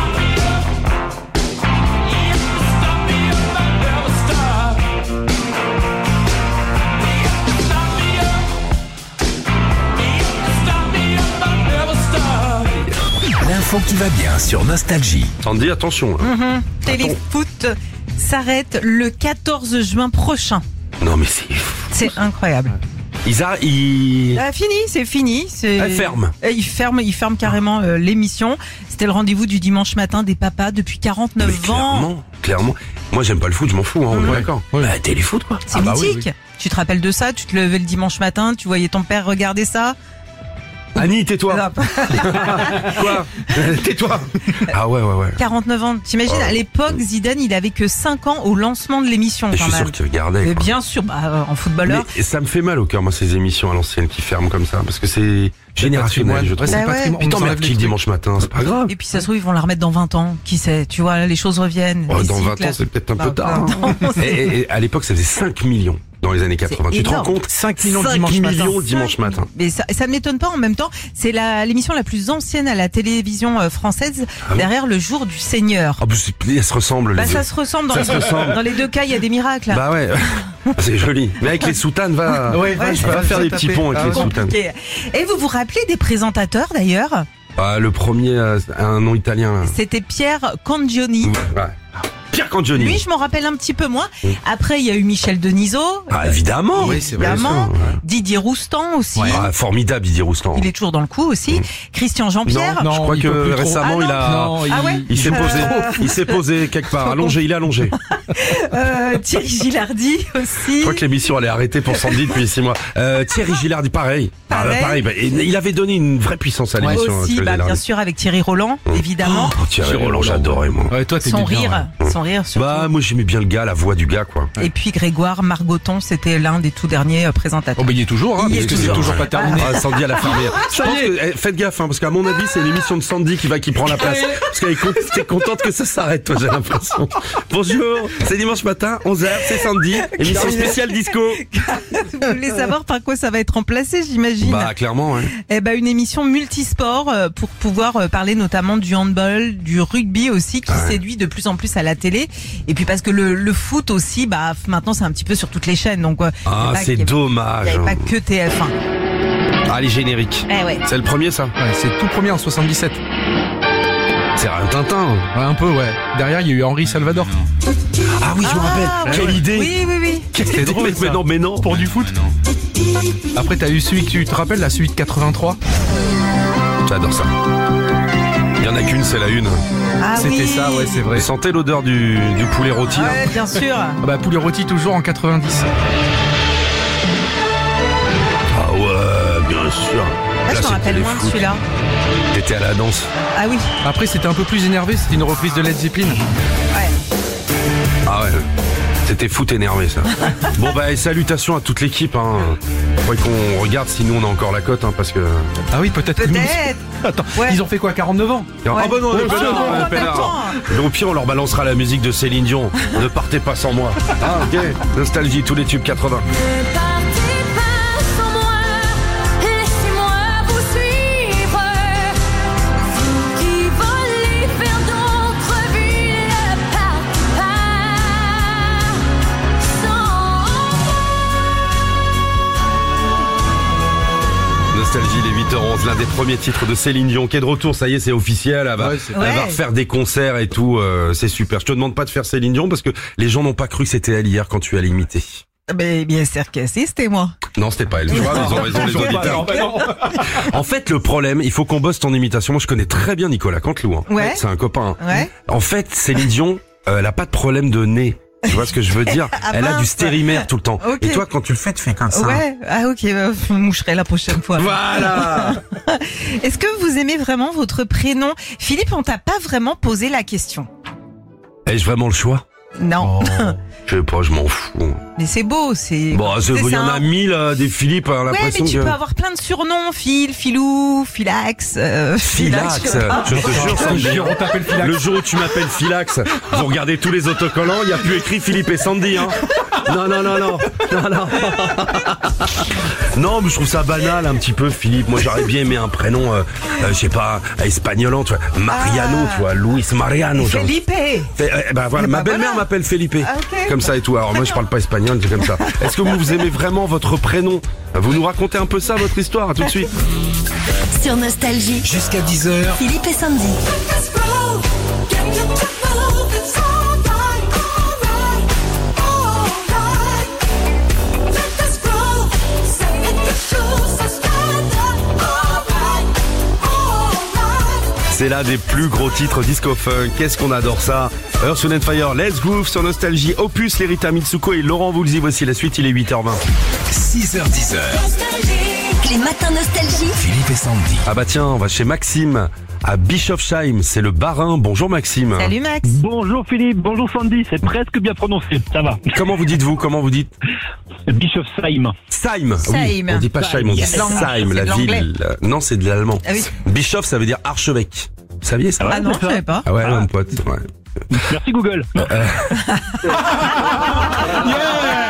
L'info qui va bien sur Nostalgie. Sandy, attention. Hein. Téléfoot s'arrête le 14 juin prochain. Non mais C'est incroyable. Ils Fini, c'est fini. Elle ferme. Il ferme carrément l'émission. C'était le rendez-vous du dimanche matin des papas depuis 49 ans. Clairement. Moi, j'aime pas le foot, je m'en fous, hein, on est d'accord. Ouais. Téléfoot, quoi. C'est mythique. Oui. Tu te rappelles de ça? Tu te levais le dimanche matin, tu voyais ton père regarder ça. Annie, tais-toi. Quoi? Tais-toi. Ah ouais. 49 ans. T'imagines, à l'époque, Zidane, il avait que 5 ans au lancement de l'émission. Je suis sûr que tu regardais. Mais bien sûr, en footballeur. Mais ça me fait mal au cœur, moi, ces émissions à l'ancienne qui ferment comme ça, parce que c'est générationnel, je trouve. Putain, mais petit dimanche matin, c'est pas grave. Et puis ça se trouve, ils vont la remettre dans 20 ans. Qui sait? Tu vois, les choses reviennent. Dans 20 ans, c'est peut-être un peu tard. Et à l'époque, ça faisait 5 millions. dans les années 80. Tu te rends énorme. compte? 5 millions 5 dimanche matin. millions le dimanche matin. Mais ça ne m'étonne pas en même temps. C'est l'émission la plus ancienne à la télévision française, derrière le jour du Seigneur. Ah, bah, elles se ressemblent les deux. Ça se ressemble dans, Ça se ressemble. dans les deux cas, il y a des miracles. Bah ouais, c'est joli. Mais avec les soutanes, va faire des petits ponts avec les soutanes. Compliqué. Et vous vous rappelez des présentateurs d'ailleurs? Le premier a un nom italien. Là. C'était Pierre Cangioni. Ouais. Pierre Cangioni. Lui, je m'en rappelle un petit peu moins. Après, il y a eu Michel Denisot. Ah, évidemment. Oui, c'est vrai. Évidemment. Bien sûr, ouais. Didier Roustan aussi. Ah, formidable Didier Roustan. Il est toujours dans le coup aussi. Christian Jean-Pierre. Non, je crois il peut que plus trop. récemment Ah, il a. Non, Ah ouais Il s'est posé. Il s'est posé quelque part. Allongé, il est allongé. Thierry Gilardi aussi. Je crois que l'émission elle est arrêtée pour Sandy depuis 6 mois. Thierry Gilardi, pareil. Pareil. Et il avait donné une vraie puissance à l'émission. Aussi, Thierry bien Gilardi. sûr, avec Thierry Roland, évidemment. Oh, Thierry Roland, j'adorais moi. Ouais, toi, t'es Son bien, rire, son rire surtout. Bah moi j'aimais bien le gars, la voix du gars quoi. Et puis Grégoire Margoton, c'était l'un des tout derniers présentateurs. Oh, bah, il y est toujours, hein, Il y parce est que c'est toujours. toujours pas terminé. Ah, Sandy à la fermière. Je pense que, faites gaffe, hein, parce qu'à mon avis, c'est l'émission de Sandy qui prend la place. Parce qu'elle est contente que ça s'arrête, toi, j'ai l'impression. Bonjour, c'est dimanche matin, 11h, c'est Sandy, émission spéciale disco. Vous voulez savoir par quoi ça va être remplacé, j'imagine? Bah, clairement, hein. Eh ben, une émission multisport pour pouvoir parler notamment du handball, du rugby aussi, qui séduit de plus en plus à la télé. Et puis parce que le foot aussi, bah maintenant c'est un petit peu sur toutes les chaînes. Donc C'est dommage. Il n'y avait pas que TF1. Ah, les génériques. Eh ouais. C'est le premier, ça? Ouais, c'est tout premier en 77. C'est un Tintin. Ouais, un peu, ouais. Derrière, il y a eu Henri Salvador. Ah oui, je me rappelle. Quelle idée. Oui. C'était drôle, ça. mais non. Pour du foot. Après, t'as eu celui que tu te rappelles, la suite 83. J'adore ça. Il y en a qu'une, c'est la une. Ah C'était oui. ça, ouais, c'est vrai. Vous sentez l'odeur du poulet rôti, là? Ouais, bien sûr. Ah bah, poulet rôti toujours en 90. Ah ouais, bien sûr. Moi, je me rappelle moins de celui-là. T'étais à la danse. Ah oui. Après, c'était un peu plus énervé, c'était une reprise de Led Zeppelin. Ouais. Ah ouais. C'était foot énervé, ça. Bon bah, et salutations à toute l'équipe, hein. Faudrait qu'on regarde si nous on a encore la cote, hein, parce que... Ah oui, peut-être. Peut-être. Attends, Ouais. ils ont fait quoi, 49 ans? Ah bah non, Ouais, peinard, non, peinard. Au pire, on leur balancera la musique de Céline Dion. Ne partez pas sans moi. Ah ok. Nostalgie, tous les tubes 80. Ne partez pas sans moi, laissez-moi vous suivre. Vous qui volez vers d'autres villes, ne partez pas sans moi. Nostalgie, les 8h11, l'un des premiers titres de Céline Dion qui est de retour, ça y est, c'est officiel, elle va, Ouais, c'est- elle va refaire des concerts et tout, c'est super. Je te demande pas de faire Céline Dion parce que les gens n'ont pas cru que c'était elle hier quand tu allais imiter. Mais bien sûr que si, c'était moi. Non, c'était pas elle. Tu vois, ils ont raison les auditeurs. En fait, le problème, il faut qu'on bosse ton imitation. Moi, je connais très bien Nicolas Canteloup. Hein. Ouais. C'est un copain. Hein. Ouais. En fait, Céline Dion, elle a pas de problème de nez. Tu vois ce que je veux dire? Ah, Elle a mince. du stérimaire tout le temps. Ok. Et toi, quand tu le fais, tu fais comme ça. Ouais. Ah ok, bah, je me moucherai la prochaine fois. Voilà. Est-ce que vous aimez vraiment votre prénom? Philippe, on t'a pas vraiment posé la question. Ai-je vraiment le choix? Non. Je sais pas, je m'en fous. Mais c'est beau, c'est... Bon, il y en ça. a 1000 des Philippe, hein, Ouais, l'impression mais tu que... peux avoir plein de surnoms. Phil, Philou, Philax, Philax, je sais pas. je te jure, Sandy, On t'appelle Philax. le jour où tu m'appelles Philax, vous regardez tous les autocollants, il n'y a plus écrit Philippe et Sandy, hein. Non. Non, mais je trouve ça banal un petit peu, Philippe. Moi, j'aurais bien aimé un prénom, je sais pas, espagnolant, tu vois. Mariano, tu vois, Luis Mariano. genre. Felipe. Ben voilà, ma belle-mère voilà. m'appelle Felipe. Ah, ok. Comme ça et tout. Alors moi, je parle pas espagnol, c'est comme ça. Est-ce que vous aimez vraiment votre prénom? Vous nous racontez un peu ça, votre histoire, à tout de suite. Sur Nostalgie. Jusqu'à 10h, Philippe et Sandy. Let's roll, get to move, it's alright, alright. Let us roll, say it the truth, so stand up, alright. C'est l'un des plus gros titres disco funk. Qu'est-ce qu'on adore ça. Earth, Wind & Fire, Let's Groove sur Nostalgie, Opus, Lerita Mitsuko et Laurent Voulzy. Voici la suite, il est 8h20. 6h, 10h, Les matins Nostalgie. Philippe et Sandy. Ah bah tiens, on va chez Maxime à Bischofsheim. C'est le Barin. Bonjour Maxime. Salut Max. Bonjour Philippe, bonjour Sandy, c'est presque bien prononcé, ça va. Comment vous dites-vous? Comment vous dites? Bischofsheim. Saim. Saim. Oui, on dit pas Scheim, on dit C'est de l'anglais. Saim, C'est la de l'anglais. ville. Non, c'est de l'allemand. Ah oui. Bischof, ça veut dire archevêque. Vous saviez ça? Ah non, je savais pas. Ah ouais, mon pote. Ouais. Merci Google.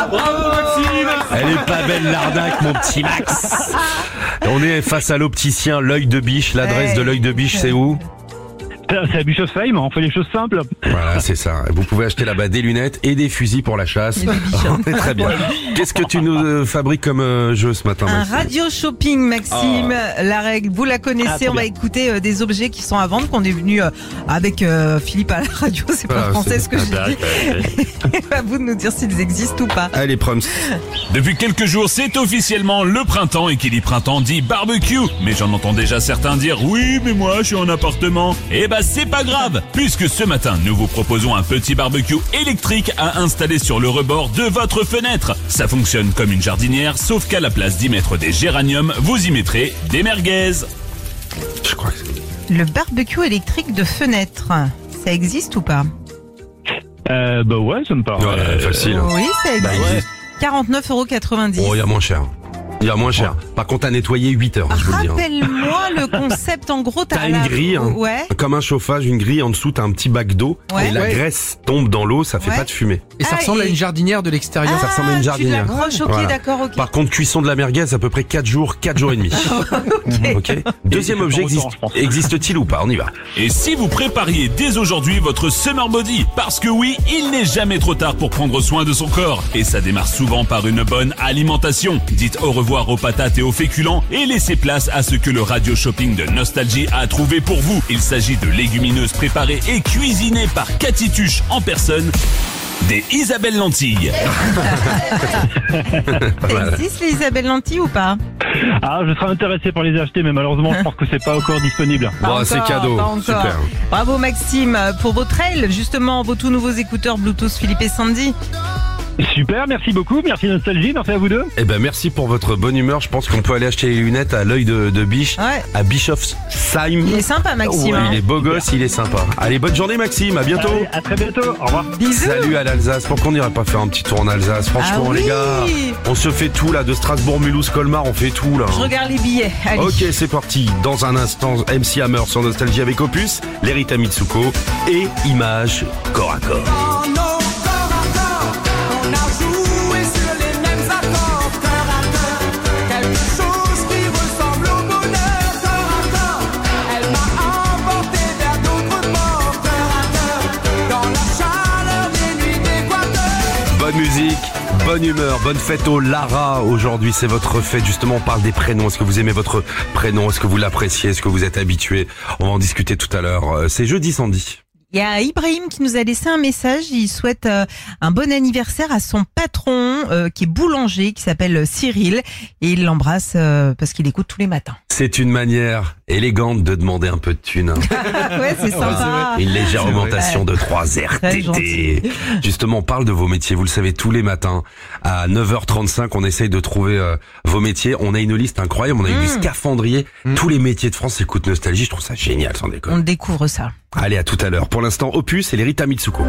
Bravo Maxime. Elle est pas belle l'arnaque, mon petit Max. On est face à l'opticien L'Œil de Biche. L'adresse de L'Œil de Biche, c'est où? C'est à Bischofsheim, on fait les choses simples. Voilà, c'est ça. Vous pouvez acheter là-bas des lunettes et des fusils pour la chasse. Très bien. Qu'est-ce que tu nous fabriques comme jeu ce matin, Un Maxime? radio shopping, Maxime. La règle, vous la connaissez. On va écouter des objets qui sont à vendre, qu'on est venu avec Philippe à la radio. C'est pas Voilà, français c'est- ce que je dis. À vous de nous dire s'ils existent ou pas. Allez, Proms. Depuis quelques jours, c'est officiellement le printemps et qui dit printemps dit barbecue. Mais j'en entends déjà certains dire oui, mais moi je suis en appartement. Eh ben c'est pas grave, puisque ce matin nous vous proposons un petit barbecue électrique à installer sur le rebord de votre fenêtre. Ça fonctionne comme une jardinière, sauf qu'à la place d'y mettre des géraniums, vous y mettrez des merguez. Je crois que Le barbecue électrique de fenêtre, ça existe ou pas? Bah ouais, ça me paraît. Ouais, facile. Oui, ça existe. ouais. 49,90 €. Oh, il y a moins cher. Il y a moins cher. Par contre, à nettoyer 8 heures, je vous le dis. Rappelle-moi le concept. En gros, T'as une grille, hein. Ouais. Comme un chauffage, une grille en dessous, t'as un petit bac d'eau Ouais. et la Ouais. graisse tombe dans l'eau, ça fait Ouais. pas de fumée. Et ça Ah, ressemble à et- une jardinière de l'extérieur. Ça ressemble à une Tu jardinière. l'accroches, ok, Voilà. d'accord, ok. Par contre, cuisson de la merguez, à peu près 4 jours, 4 jours et demi. Ok. Deuxième Et objet je pense. existe-t-il ou pas? On y va. Et si vous prépariez dès aujourd'hui votre summer body, parce que oui, il n'est jamais trop tard pour prendre soin de son corps. Et ça démarre souvent par une bonne alimentation. Dites au revoir aux patates et aux féculents et laissez place à ce que le radio shopping de Nostalgie a trouvé pour vous. Il s'agit de légumineuses préparées et cuisinées par Cathy Tuche en personne. Des Isabelle Lentilles. Ça existe les Isabelle Lentilles ou pas? Ah, je serais intéressé par les acheter, mais malheureusement, je pense que c'est pas encore disponible. Pas Bon, encore, c'est cadeau. pas encore. Super. Bravo Maxime pour vos trails, justement, vos tout nouveaux écouteurs Bluetooth Philippe et Sandy. Super, merci beaucoup, merci Nostalgie, merci à vous deux. Eh ben, merci pour votre bonne humeur. Je pense qu'on peut aller acheter les lunettes à L'Œil de Biche, Ouais. à Bischofsheim. Il est sympa Maxime. Ouais, hein. il est beau gosse, il est sympa. Allez, bonne journée, Maxime. À bientôt. Allez, à très bientôt, au revoir. Bisous. Salut à l'Alsace. Pourquoi on n'irait pas faire un petit tour en Alsace? Franchement, Ah oui. les gars, on se fait tout là, de Strasbourg, Mulhouse, Colmar, on fait tout là. Je regarde les billets. Allez. Ok, c'est parti. Dans un instant, MC Hammer sur Nostalgie avec Opus, l'Erita Mitsuko et Images corps à corps. Dans nos corps à corps, on a joué sur les mêmes accords, cœur à cœur. Quelque chose qui ressemble au bonheur, corps à corps. Elle m'a emporté vers d'autres ports, cœur à cœur. Dans la chaleur des nuits d'Équateur. Bonne musique, bonne humeur, bonne fête au Lara. Aujourd'hui, c'est votre fête. Justement, on parle des prénoms. Est-ce que vous aimez votre prénom? Est-ce que vous l'appréciez? Est-ce que vous êtes habitué? On va en discuter tout à l'heure. C'est jeudi, Sandy. Il y a Ibrahim qui nous a laissé un message. Il souhaite un bon anniversaire à son patron qui est boulanger, qui s'appelle Cyril. Et il l'embrasse parce qu'il écoute tous les matins. C'est une manière élégante de demander un peu de thune. Ouais, c'est sympa. Une légère augmentation de 3 Très RTT. gentil. Justement, on parle de vos métiers. Vous le savez, tous les matins, à 9h35, on essaye de trouver vos métiers. On a une liste incroyable. On a eu du scaphandrier. Tous les métiers de France écoutent Nostalgie. Je trouve ça génial, sans déconner. On découvre ça. Allez, à tout à l'heure. Pour l'instant, Opus et l'Erita Mitsuko.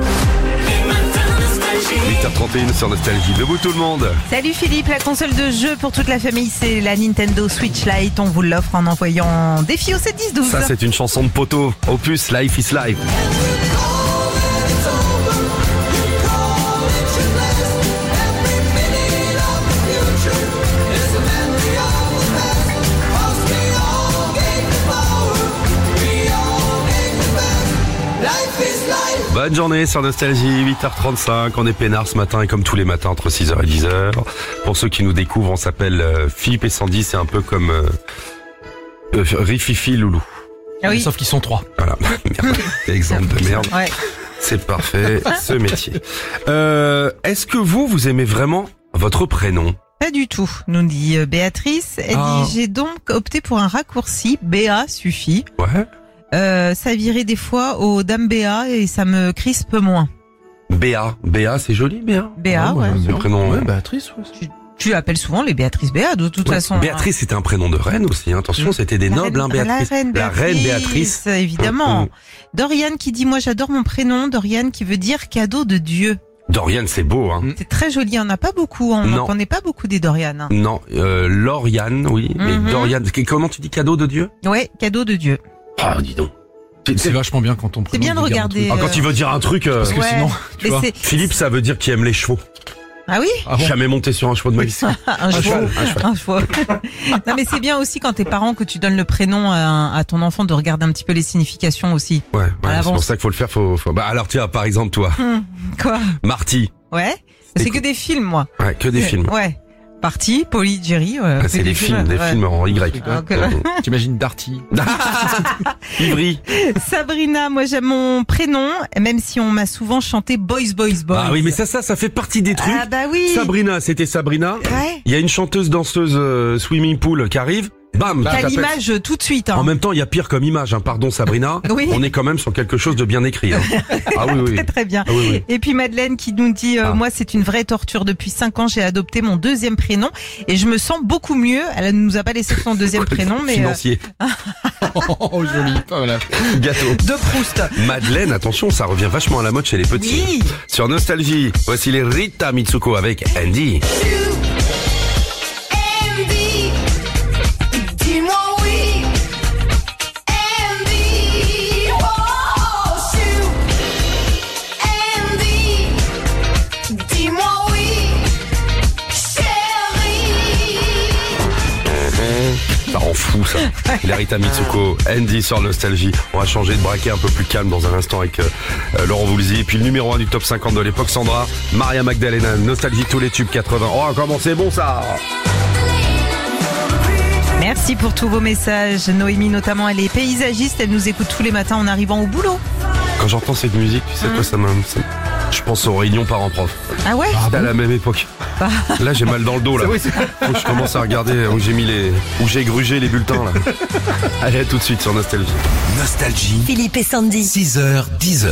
8h31 sur Nostalgie. Debout tout le monde. Salut Philippe, la console de jeu pour toute la famille, c'est la Nintendo Switch Lite. On vous l'offre en envoyant défi au 7-10-12. Ça, c'est une chanson de poteau. Opus, Life is Life. Bonne journée sur Nostalgie, 8h35, on est peinard ce matin et comme tous les matins entre 6h et 10h. Pour ceux qui nous découvrent, on s'appelle Philippe et Sandy, c'est un peu comme Rififi Loulou. Ah oui. Sauf qu'ils sont 3. Voilà, merde, exemple de merde. Ouais. C'est parfait, ce métier. Est-ce que vous aimez vraiment votre prénom? Pas du tout, nous dit Béatrice. Elle dit, j'ai donc opté pour un raccourci, BA suffit. Ouais. Ça virait des fois aux dames BA et ça me crispe moins. Béa, c'est joli, Béa. BA, ouais. C'est le prénom. Ouais, Béatrice, ouais. Tu appelles souvent les Béatrice Béa, de toute façon. Béatrice, c'était un prénom de reine aussi. Hein. Attention, c'était des nobles, hein, Béatrice. La reine Béatrice, évidemment. Dorian qui dit, moi j'adore mon prénom. Dorian qui veut dire cadeau de Dieu. Dorian, c'est beau, hein. C'est très joli, on n'a pas beaucoup, on n'en connaît pas beaucoup des Dorian. Hein. Non, Lauriane, oui, mais Dorian, comment tu dis cadeau de Dieu? Ouais, cadeau de Dieu. Ah, dis donc. C'est vachement bien quand on C'est bien de regarder. Ah, quand il veut dire un truc, parce que sinon, tu vois. Philippe, ça veut dire qu'il aime les chevaux. Ah oui? Jamais monté sur un chevaux de maïs. Un cheval. Non mais c'est bien aussi quand t'es parent que tu donnes le prénom à ton enfant de regarder un petit peu les significations aussi. Ouais, c'est pour ça qu'il faut le faire. Bah alors tiens, par exemple toi. Quoi? Marty. Ouais. C'est que des films moi. Ouais, que des films. Ouais. Party, Polly, Jerry. C'est des films en Y. T'imagines Darty. Ivry. Sabrina, moi j'aime mon prénom, même si on m'a souvent chanté Boys, Boys, Boys. Ah oui, mais ça fait partie des trucs. Ah bah oui. Sabrina, c'était Sabrina. Ouais. Il y a une chanteuse danseuse swimming pool qui arrive. Bam, t'as l'image tout de suite. Hein. En même temps, il y a pire comme image. Pardon Sabrina. Oui. On est quand même sur quelque chose de bien écrit. Ah oui. Très très bien. Ah, oui. Et puis Madeleine qui nous dit moi c'est une vraie torture. Depuis 5 ans j'ai adopté mon deuxième prénom et je me sens beaucoup mieux. Elle ne nous a pas laissé son deuxième prénom mais financier. Oh joli. Voilà. Gâteau. De Proust. Madeleine, attention, ça revient vachement à la mode chez les petits. Oui. Sur Nostalgie, voici les Rita Mitsuko avec Andy. Ça rend fou ça. Les Rita Mitsuko, Andy sur Nostalgie. On va changer de braquet un peu plus calme dans un instant avec Laurent Voulzy. Et puis le numéro 1 du top 50 de l'époque, Sandra, Maria Magdalena, Nostalgie, tous les tubes 80. Oh comment c'est bon ça. Merci pour tous vos messages. Noémie notamment, elle est paysagiste, elle nous écoute tous les matins en arrivant au boulot. Quand j'entends cette musique, tu sais quoi ça je pense aux réunions parents-prof. Ah ouais? C'était à la même époque. Là j'ai mal dans le dos là. Faut que je commence à regarder où j'ai grugé les bulletins là. Allez, à tout de suite sur Nostalgie. Nostalgie. Philippe et Sandy. 6h, 10h.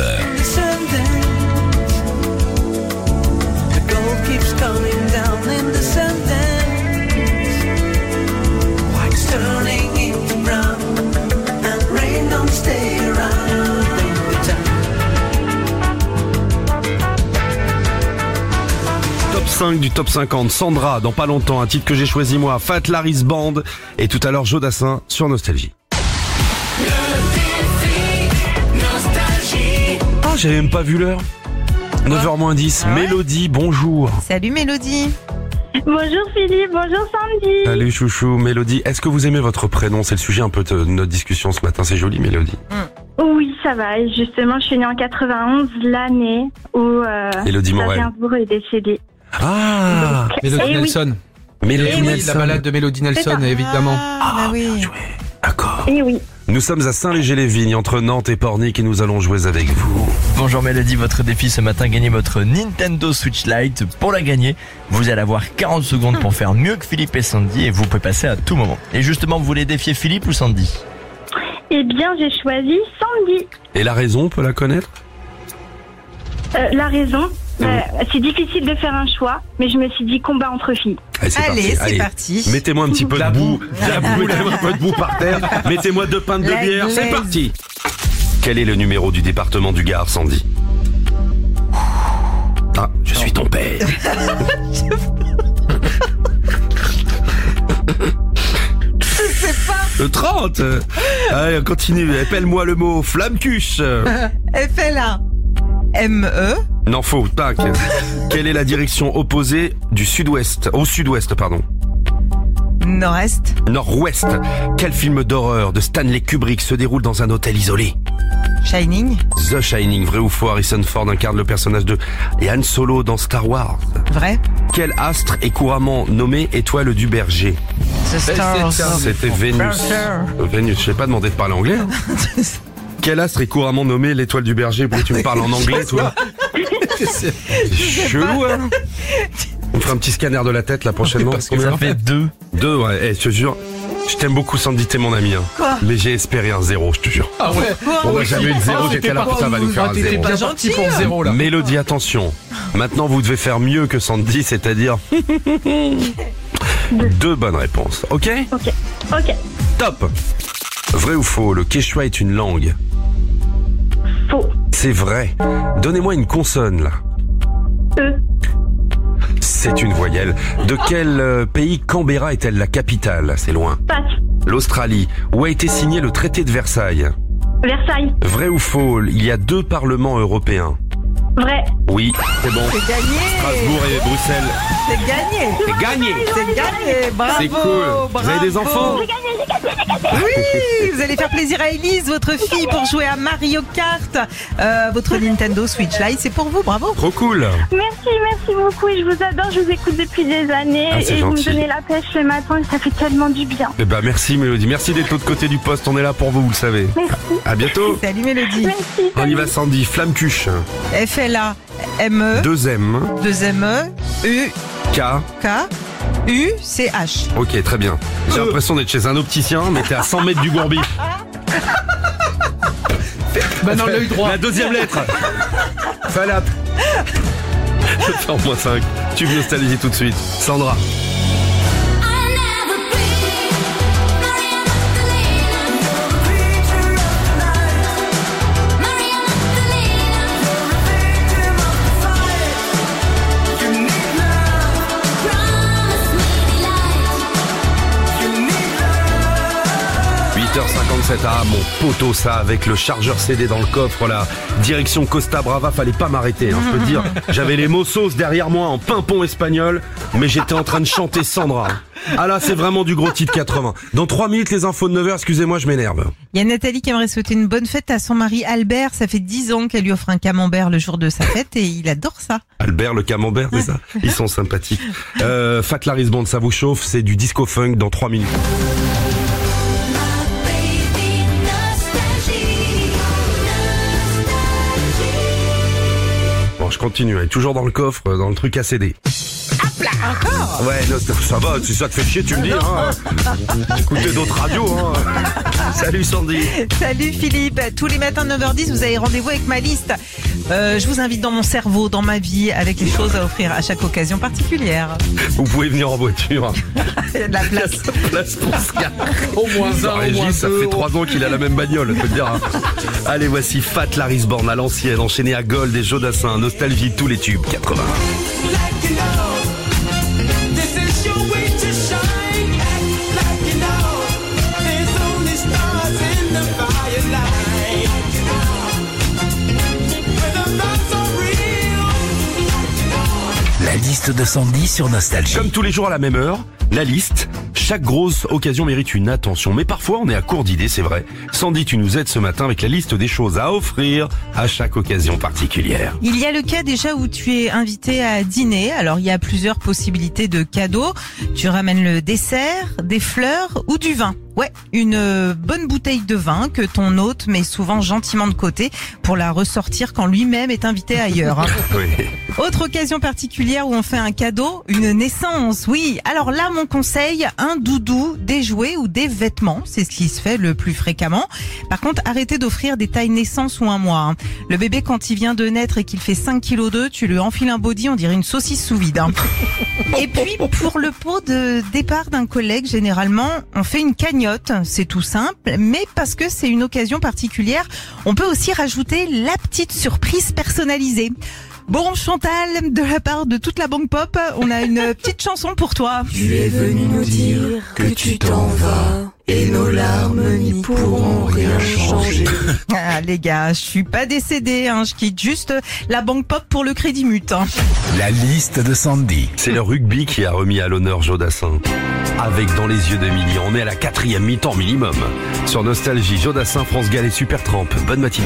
Top 5 du top 50, Sandra, dans pas longtemps, un titre que j'ai choisi moi, Fat Larry's Band, et tout à l'heure Jodassin sur Nostalgie. Ah, j'avais même pas vu l'heure. 9h-10, Ah ouais. Mélodie, bonjour. Salut Mélodie. Bonjour Philippe, bonjour Sandy. Salut chouchou, Mélodie. Est-ce que vous aimez votre prénom? C'est le sujet un peu de notre discussion ce matin, c'est joli Mélodie. Oui, ça va. Et justement, je suis née en 91, l'année où Élodie Morel. Gainsbourg est décédé. Ah, Mélodie Eh oui. Nelson. Mélodie Oui, Nelson. la balade de Mélodie Nelson, évidemment. Ah oui. D'accord. Et oui. Nous sommes à Saint-Léger-les-Vignes, entre Nantes et Pornic, et nous allons jouer avec vous. Bonjour Mélodie, votre défi ce matin, gagner votre Nintendo Switch Lite. Pour la gagner, vous allez avoir 40 secondes pour faire mieux que Philippe et Sandy et vous pouvez passer à tout moment. Et justement, vous voulez défier Philippe ou Sandy? Eh bien, j'ai choisi Sandy. Et la raison, on peut la connaître? La raison, c'est difficile de faire un choix, mais je me suis dit combat entre filles. Allez, c'est parti. Mettez-moi un petit peu de boue. Mettez-moi un peu de boue par terre. Mettez-moi 2 pintes de La bière. C'est glaise. parti. Quel est le numéro du département du Gard, Sandy? Ah, je suis ton père. Je sais pas. Le 30. Allez, on continue. Appelle-moi le mot flamme-cuche. FLA. ME. Non, faux. Tac. Quelle est la direction opposée du sud-ouest? Au sud-ouest, pardon. Nord-Est. Nord-ouest. Quel film d'horreur de Stanley Kubrick se déroule dans un hôtel isolé? Shining. The Shining, vrai ou faux? Harrison Ford incarne le personnage de Han Solo dans Star Wars. Vrai. Quel astre est couramment nommé étoile du berger? The Stars. C'était Vénus. Vénus, je t'ai pas demandé de parler anglais. Hein. Quel astre est couramment nommé l'étoile du berger? Pourquoi tu me parles en anglais, toi? C'est chelou, hein. On fera un petit scanner de la tête, là, prochainement. Parce que ça fait 2. 2, ouais. Eh, je te jure. Je t'aime beaucoup, Sandy, t'es mon ami. Hein. Quoi? Mais j'ai espéré un 0, je te jure. Ah ouais. On n'a jamais eu de 0, j'étais là, putain, va nous faire un 0. T'étais bien gentil pour 0 là. Mélodie, attention. Maintenant, vous devez faire mieux que Sandy, c'est-à-dire 2 bonnes réponses. Ok? Ok. Top. Vrai ou faux, le quechua est une langue? Faux. C'est vrai. Donnez-moi une consonne, là. E. C'est une voyelle. De quel pays Canberra est-elle la capitale? C'est loin. Passe. L'Australie. Où a été signé le traité de Versailles? Versailles. Vrai ou faux, il y a 2 parlements européens? Vrai. Oui, c'est bon. C'est gagné. Strasbourg et Bruxelles. C'est gagné. C'est gagné. C'est gagné. Bravo. C'est cool. Vous avez des enfants? Oui, vous allez faire plaisir à Elise, votre fille, pour jouer à Mario Kart. Votre Nintendo Switch Lite, c'est pour vous, bravo. Trop cool. Merci beaucoup. Et je vous adore, je vous écoute depuis des années. Ah, c'est et vous me gentil. donnez la pêche le matin et ça fait tellement du bien. Eh ben, merci Mélodie. Merci d'être de l'autre côté du poste. On est là pour vous, vous le savez. Merci. À bientôt. Salut Mélodie. Merci. On y va Sandy. Flamme-cuche. FLAME 2M. 2ME U K. K U C H. Ok, très bien. J'ai l'impression d'être chez un opticien, mais t'es à 100 mètres du Gourbi. Bah non, l'œil droit. La deuxième lettre. Falap. Je fais en moins 5. Tube nostalgie tout de suite. Sandra. Ah mon poteau, ça, avec le chargeur CD dans le coffre là, direction Costa Brava, fallait pas m'arrêter, hein, je peux te dire. J'avais les Mossos derrière moi en pimpon espagnol, mais j'étais en train de chanter Sandra. Ah là, c'est vraiment du gros titre 80. Dans 3 minutes, les infos de 9h, excusez-moi, je m'énerve. Il y a Nathalie qui aimerait souhaiter une bonne fête à son mari Albert. Ça fait 10 ans qu'elle lui offre un camembert le jour de sa fête et il adore ça. Albert le camembert, c'est ça? Ils sont sympathiques. Fat Larry Band, ça vous chauffe, c'est du disco funk dans 3 minutes. Bon, je continue, elle est toujours dans le coffre, dans le truc à CD. Encore? Ouais, non, ça va, si ça te fait chier, tu me dis. Hein. Écoutez d'autres radios. Hein. Salut Sandy. Salut Philippe. Tous les matins 9h10, vous avez rendez-vous avec ma liste. Je vous invite dans mon cerveau, dans ma vie, avec les choses à offrir à chaque occasion particulière. Vous pouvez venir en voiture. Il y a de la place. Il y a de la place pour ce gars. Au moins Ça, un, au Régis, moins ça deux. fait 3 ans qu'il a la même bagnole, je peux te dire. Hein. Allez, voici Fat Larry Band à l'ancienne, enchaîné à Gold et Jodassin, nostalgie de tous les tubes 80. La liste de Sandy sur Nostalgie. Comme tous les jours à la même heure, la liste. Chaque grosse occasion mérite une attention, mais parfois on est à court d'idées, c'est vrai. Sandy, tu nous aides ce matin avec la liste des choses à offrir à chaque occasion particulière. Il y a le cas déjà où tu es invité à dîner. Alors il y a plusieurs possibilités de cadeaux. Tu ramènes le dessert, des fleurs ou du vin. Ouais, une bonne bouteille de vin que ton hôte met souvent gentiment de côté pour la ressortir quand lui-même est invité ailleurs. Hein. Oui. Autre occasion particulière où on fait un cadeau, une naissance. Oui, alors là mon conseil, un doudou, des jouets ou des vêtements. C'est ce qui se fait le plus fréquemment. Par contre, arrêtez d'offrir des tailles naissance ou un mois. Hein. Le bébé, quand il vient de naître et qu'il fait 5 kg 2, tu lui enfiles un body, on dirait une saucisse sous vide. Hein. Et puis, pour le pot de départ d'un collègue, généralement, on fait une cagnotte. C'est tout simple, mais parce que c'est une occasion particulière, on peut aussi rajouter la petite surprise personnalisée. Bon, Chantal, de la part de toute la Banque Pop, on a une petite chanson pour toi. Tu es venu nous dire que tu t'en vas et nos larmes n'y pourront rien changer. Ah, les gars, je suis pas décédée, hein, je quitte juste la Banque Pop pour le Crédit Mut. Hein. La liste de Sandy. C'est le rugby qui a remis à l'honneur Jodassin. Avec Dans les yeux d'Emilie, on est à la 4e mi-temps minimum. Sur Nostalgie, Jodassin, France Gall et Supertramp. Bonne matinée.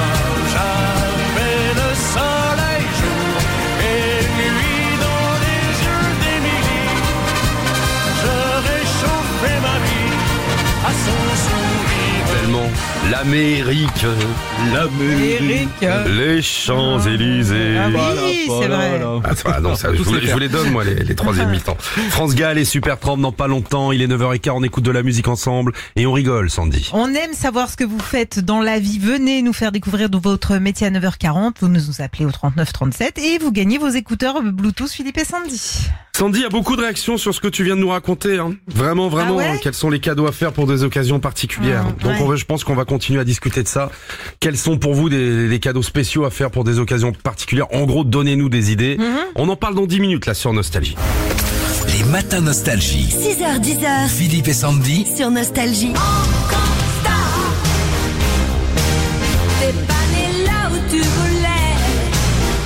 Tellement l'Amérique, les Champs-Élysées. Ah oui, c'est vrai. Ah, non, ça, je vous les donne, moi, les 3e mi-temps. France Gall et Supertramp dans pas longtemps. Il est 9h15, on écoute de la musique ensemble et on rigole, Sandy. On aime savoir ce que vous faites dans la vie. Venez nous faire découvrir de votre métier à 9h40. Vous nous appelez au 39 37 et vous gagnez vos écouteurs Bluetooth Philippe et Sandy. Sandy a beaucoup de réactions sur ce que tu viens de nous raconter. Hein. Vraiment, Ah ouais hein, quels sont les cadeaux à faire pour des occasions particulières. Donc je pense qu'on va continuer à discuter de ça. Quels sont pour vous des cadeaux spéciaux à faire pour des occasions particulières? En gros, donnez-nous des idées. On en parle dans 10 minutes là sur Nostalgie. Les matins Nostalgie. 6h, 10h. Philippe et Sandy. Sur Nostalgie. T'es pas né là où tu voulais.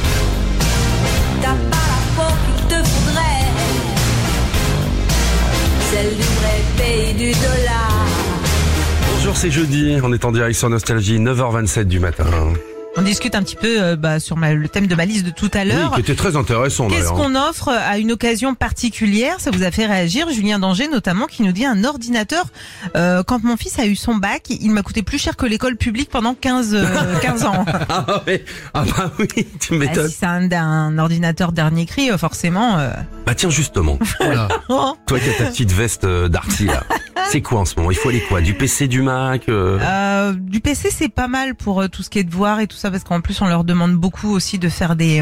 Bonjour, c'est jeudi, on est en direct sur Nostalgie, 9h27 du matin. On discute un petit peu sur le thème de ma liste de tout à l'heure. Oui, qui était très intéressant Qu'est-ce d'ailleurs. qu'on offre à une occasion particulière? Ça vous a fait réagir, Julien Danger notamment, qui nous dit un ordinateur. Quand mon fils a eu son bac, il m'a coûté plus cher que l'école publique pendant 15 ans. Ah bah oui, tu m'étonnes. Si c'est un ordinateur dernier cri, forcément... Bah tiens justement, voilà. Toi qui as ta petite veste d'arty là, c'est quoi en ce moment? Il faut aller quoi? Du PC, du Mac Du PC c'est pas mal pour tout ce qui est devoirs et tout ça, parce qu'en plus on leur demande beaucoup aussi de faire des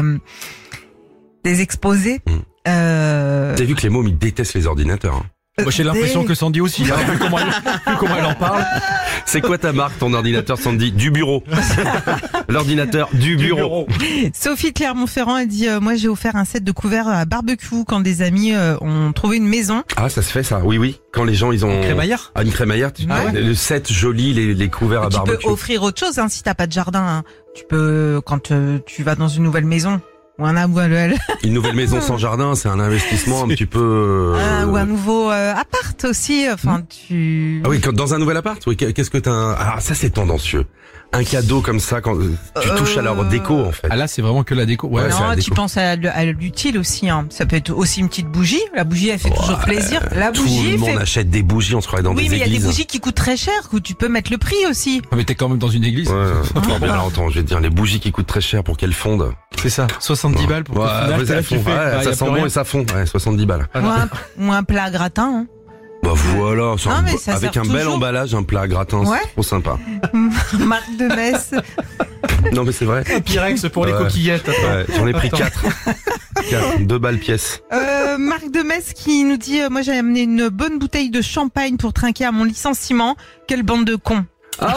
exposés. T'as vu que les mômes ils détestent les ordinateurs hein. Moi j'ai l'impression que Sandy aussi, hein, vu comment elle en parle. C'est quoi ta marque, ton ordinateur, Sandy? Du bureau. L'ordinateur du bureau. Sophie de Clermont-Ferrand a dit moi j'ai offert un set de couverts à barbecue quand des amis ont trouvé une maison. Ah ça se fait ça, oui. Quand les gens ils ont... Crémaillère? Ah, une crémaillère, le set joli, les couverts à barbecue. Tu peux offrir autre chose hein, si t'as pas de jardin. Hein. Tu peux, quand tu vas dans une nouvelle maison... Ou un Une nouvelle maison sans jardin, c'est un investissement un petit peu... ou un nouveau appart aussi, enfin tu... Ah oui, dans un nouvel appart, oui, qu'est-ce que t'as... Ah ça c'est tendancieux. Un cadeau comme ça, quand tu touches à leur déco en fait. Ah là c'est vraiment que la déco. Ouais, non, tu penses à l'utile aussi. Hein. Ça peut être aussi une petite bougie. La bougie elle fait toujours plaisir. La bougie tout le monde achète des bougies, on se croirait dans des églises. Oui mais il y a des bougies qui coûtent très cher, où tu peux mettre le prix aussi. Mais t'es quand même dans une église. Ouais. Non, mais alors, attends, je vais te dire, les bougies qui coûtent très cher pour qu'elles fondent. C'est ça, 70 balles pour ça sent bon et ça fond, 70 balles. Ou un plat gratin. Hein. Bah voilà, avec un bel toujours. Emballage, un plat gratin, c'est trop sympa. Marc de Metz. Non mais c'est vrai. Un Pyrex pour les coquillettes. Ouais, j'en ai pris 4. 2 balles pièce. Marc de Metz qui nous dit moi j'ai amené une bonne bouteille de champagne pour trinquer à mon licenciement. Quelle bande de cons.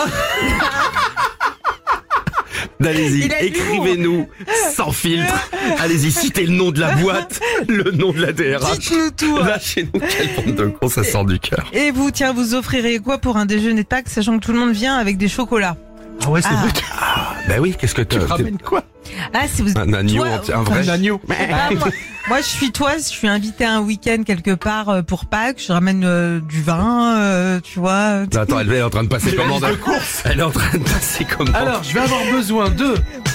Allez-y, écrivez-nous sans filtre. Allez-y, citez le nom de la boîte, le nom de la DRH. Dites-nous tout. Lâchez-nous, quelle bande de cons, ça sort du cœur. Et vous, tiens, vous offrirez quoi pour un déjeuner de Pâques, sachant que tout le monde vient avec des chocolats? Ah ouais, c'est vrai. Bah oui, qu'est-ce que tu ramènes quoi? Ah, si vous... Un agneau, un vrai agneau. Moi, je suis invitée un week-end quelque part pour Pâques. Je ramène du vin, tu vois. Attends, elle est en train de passer commande. Elle est en train de passer commande. Alors, je vais avoir besoin de...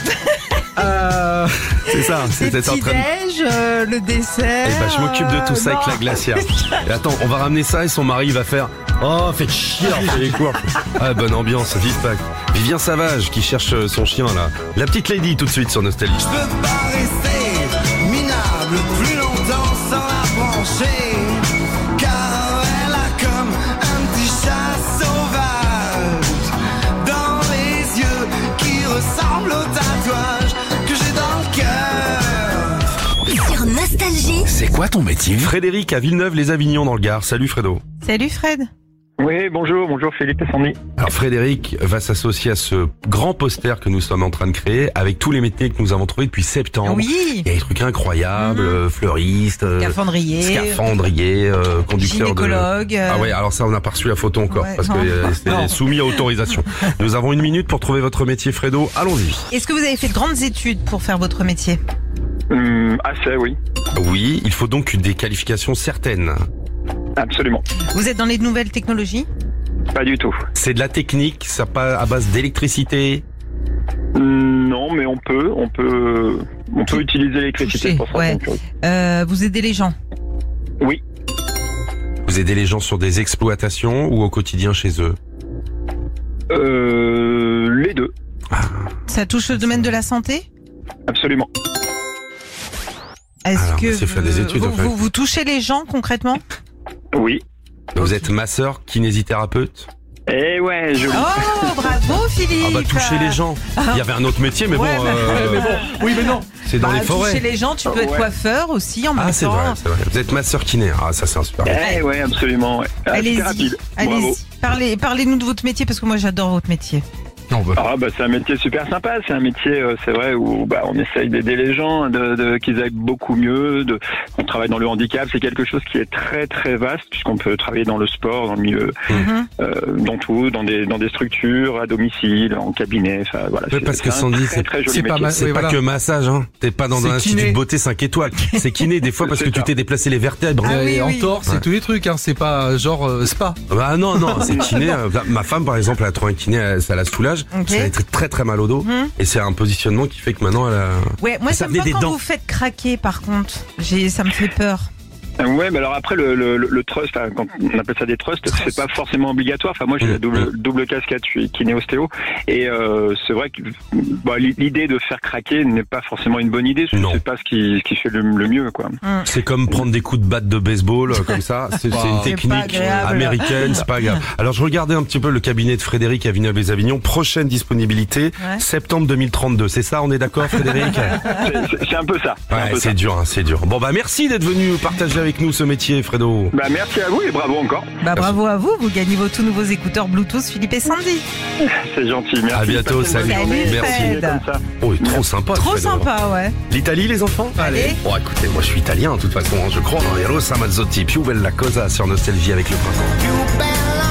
C'est ça, c'est en train de... le dessert. Eh ben, je m'occupe de tout ça avec la glacière. Et attends, on va ramener ça et son mari va faire... Oh, faites chier, fait les cours. Ah, bonne ambiance, vive Pâques. Vivien Savage qui cherche son chien là. La petite lady tout de suite sur Nostalgie. Je peux pas rester minable plus longtemps sans la brancher, car elle a comme un petit chat sauvage dans les yeux qui ressemble au tatouage que j'ai dans le cœur. Sur Nostalgie. C'est quoi ton métier? Frédéric à Villeneuve-les-Avignon dans le Gard. Salut Fredo. Salut Fred. Oui, bonjour Philippe et Sandy. Alors Frédéric va s'associer à ce grand poster que nous sommes en train de créer avec tous les métiers que nous avons trouvés depuis septembre. Oui. Il y a des trucs incroyables, fleuriste, scaphandrier, conducteur gynécologue. Ah ouais, alors ça on n'a pas reçu la photo encore parce que c'est soumis à autorisation. Nous avons 1 minute pour trouver votre métier Fredo, allons-y. Est-ce que vous avez fait de grandes études pour faire votre métier? Assez, oui. Oui, il faut donc des qualifications certaines. Absolument. Vous êtes dans les nouvelles technologies? Pas du tout. C'est de la technique, ça pas à base d'électricité? Non, mais on peut utiliser l'électricité pour ça. Vous aidez les gens? Oui. Vous aidez les gens sur des exploitations ou au quotidien chez eux? Les deux. Ça touche le domaine de la santé? Absolument. Est-ce que c'est faire des études, vous touchez les gens concrètement? Oui. Vous êtes masseur, kinésithérapeute? Eh ouais, je... Oh, bravo Philippe. Ah bah toucher les gens. Il y avait un autre métier, mais ouais, bon... Oui, mais non. C'est dans les forêts. Toucher les gens, tu peux être coiffeur aussi en même temps. Ah, c'est vrai. Vous êtes masseur kiné. Ah, ça c'est un super métier. Eh ouais, absolument. Ouais. Allez-y. Parlez-nous de votre métier parce que moi j'adore votre métier. C'est un métier super sympa. C'est un métier, c'est vrai, où on essaye d'aider les gens, qu'ils aillent beaucoup mieux. On travaille dans le handicap. C'est quelque chose qui est très très vaste puisqu'on peut travailler dans le sport, dans le milieu, dans tout, dans des structures, à domicile, en cabinet. Enfin voilà. Parce que Sandy, c'est pas que massage. Hein. T'es pas dans un institut de beauté 5 étoiles. C'est kiné des fois parce que tu t'es déplacé les vertèbres. Entorse, c'est tous les trucs. Hein. C'est pas genre spa. Bah non, c'est kiné. Ma femme par exemple, elle a trouvé un kiné, ça la soulage. Ça a été très très mal au dos. Et c'est un positionnement qui fait que maintenant elle a... Ouais, moi ça me fait quand vous faites craquer par contre. Ça me fait peur. Ouais, mais alors après le trust, quand on appelle ça des trusts, c'est pas forcément obligatoire. Enfin moi j'ai la double casquette, je suis kiné ostéo et c'est vrai que l'idée de faire craquer n'est pas forcément une bonne idée. C'est pas ce qui fait le mieux quoi. C'est comme prendre des coups de batte de baseball comme ça. C'est une technique américaine, c'est pas grave. Alors je regardais un petit peu le cabinet de Frédéric à Villeneuve-les-Avignon. Prochaine disponibilité septembre 2032. C'est ça, on est d'accord Frédéric? C'est un peu ça. Ouais, c'est dur, c'est dur. Bon merci d'être venu partager avec nous ce métier, Fredo. Merci à vous et bravo encore. Bravo à vous, vous gagnez vos tout nouveaux écouteurs Bluetooth Philippe et Sandy. C'est gentil, merci. À bientôt, salut. Merci. Oh, trop sympa. Trop sympa, ouais. L'Italie, les enfants? Allez. Bon, écoutez, moi je suis italien de toute façon, je crois. Rosa Mazzotti, più bella cosa sur Nostalgie avec le printemps.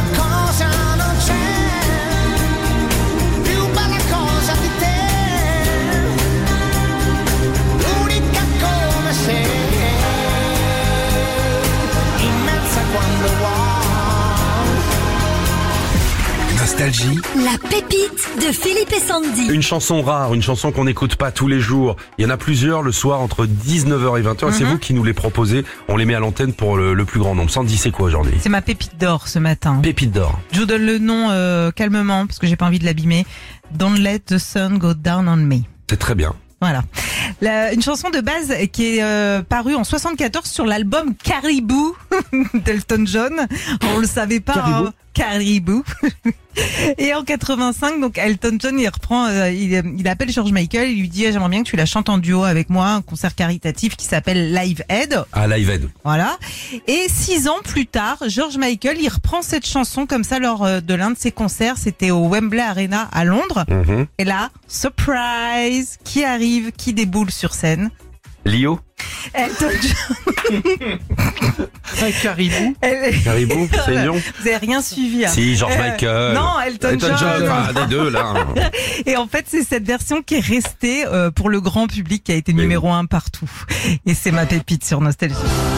Nostalgie. La pépite de Philippe et Sandy. Une chanson rare, une chanson qu'on n'écoute pas tous les jours. Il y en a plusieurs le soir entre 19h et 20h. Et c'est vous qui nous les proposez. On les met à l'antenne pour le plus grand nombre. Sandy, c'est quoi aujourd'hui? C'est ma pépite d'or ce matin. Pépite d'or. Je vous donne le nom calmement parce que j'ai pas envie de l'abîmer. Don't let the sun go down on me. C'est très bien. Voilà. Une chanson de base qui est parue en 74 sur l'album Caribou d'Elton John. On le savait pas. Caribou. Et en 85, donc Elton John, il reprend, il appelle George Michael, il lui dit j'aimerais bien que tu la chantes en duo avec moi, un concert caritatif qui s'appelle Live Aid. Ah, Live Aid. Voilà. Et 6 ans plus tard, George Michael, il reprend cette chanson comme ça lors de l'un de ses concerts. C'était au Wembley Arena à Londres. Et là, surprise, qui arrive, qui déboule sur scène? Lio. Elton John. Caribou. Caribou, c'est Lyon. Vous avez rien suivi. Si, George Michael. Non, Elton John. Des deux là. Et en fait, c'est cette version qui est restée pour le grand public, qui a été numéro 1 partout. Et c'est ma pépite sur Nostalgie.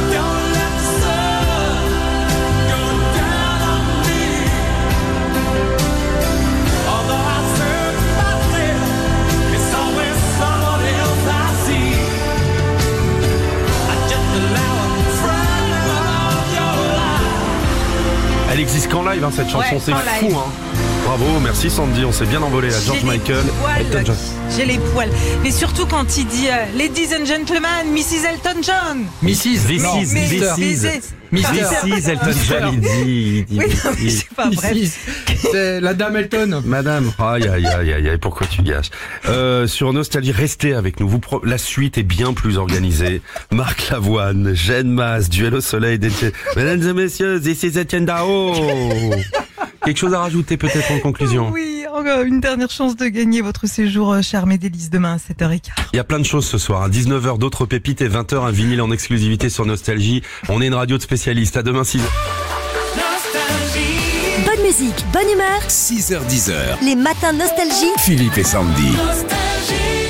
Elle existe qu'en live, cette chanson, c'est fou. Bravo, merci Sandy, on s'est bien envolé à George Michael. Elton John. J'ai les poils. Mais surtout quand il dit Ladies and Gentlemen, Mrs. Elton John. Mrs. Elton John, il dit. Oui, non, mais c'est pas vrai. C'est la dame Elton. Madame, aïe, pourquoi tu gâches? Sur Nostalgie, restez avec nous. La suite est bien plus organisée. Marc Lavoine, Jeanne Masse, Duel au soleil, mesdames et messieurs, this is Etienne Dao. Quelque chose à rajouter peut-être en conclusion? Oui, encore une dernière chance de gagner votre séjour Charme et Délices demain à 7h15. Il y a plein de choses ce soir. À 19h, d'autres pépites et 20h, un vinyle en exclusivité sur Nostalgie. On est une radio de spécialistes. À demain 6h. Bonne musique, bonne humeur. 6h-10h. Les matins Nostalgie. Philippe et Sandy. Nostalgie.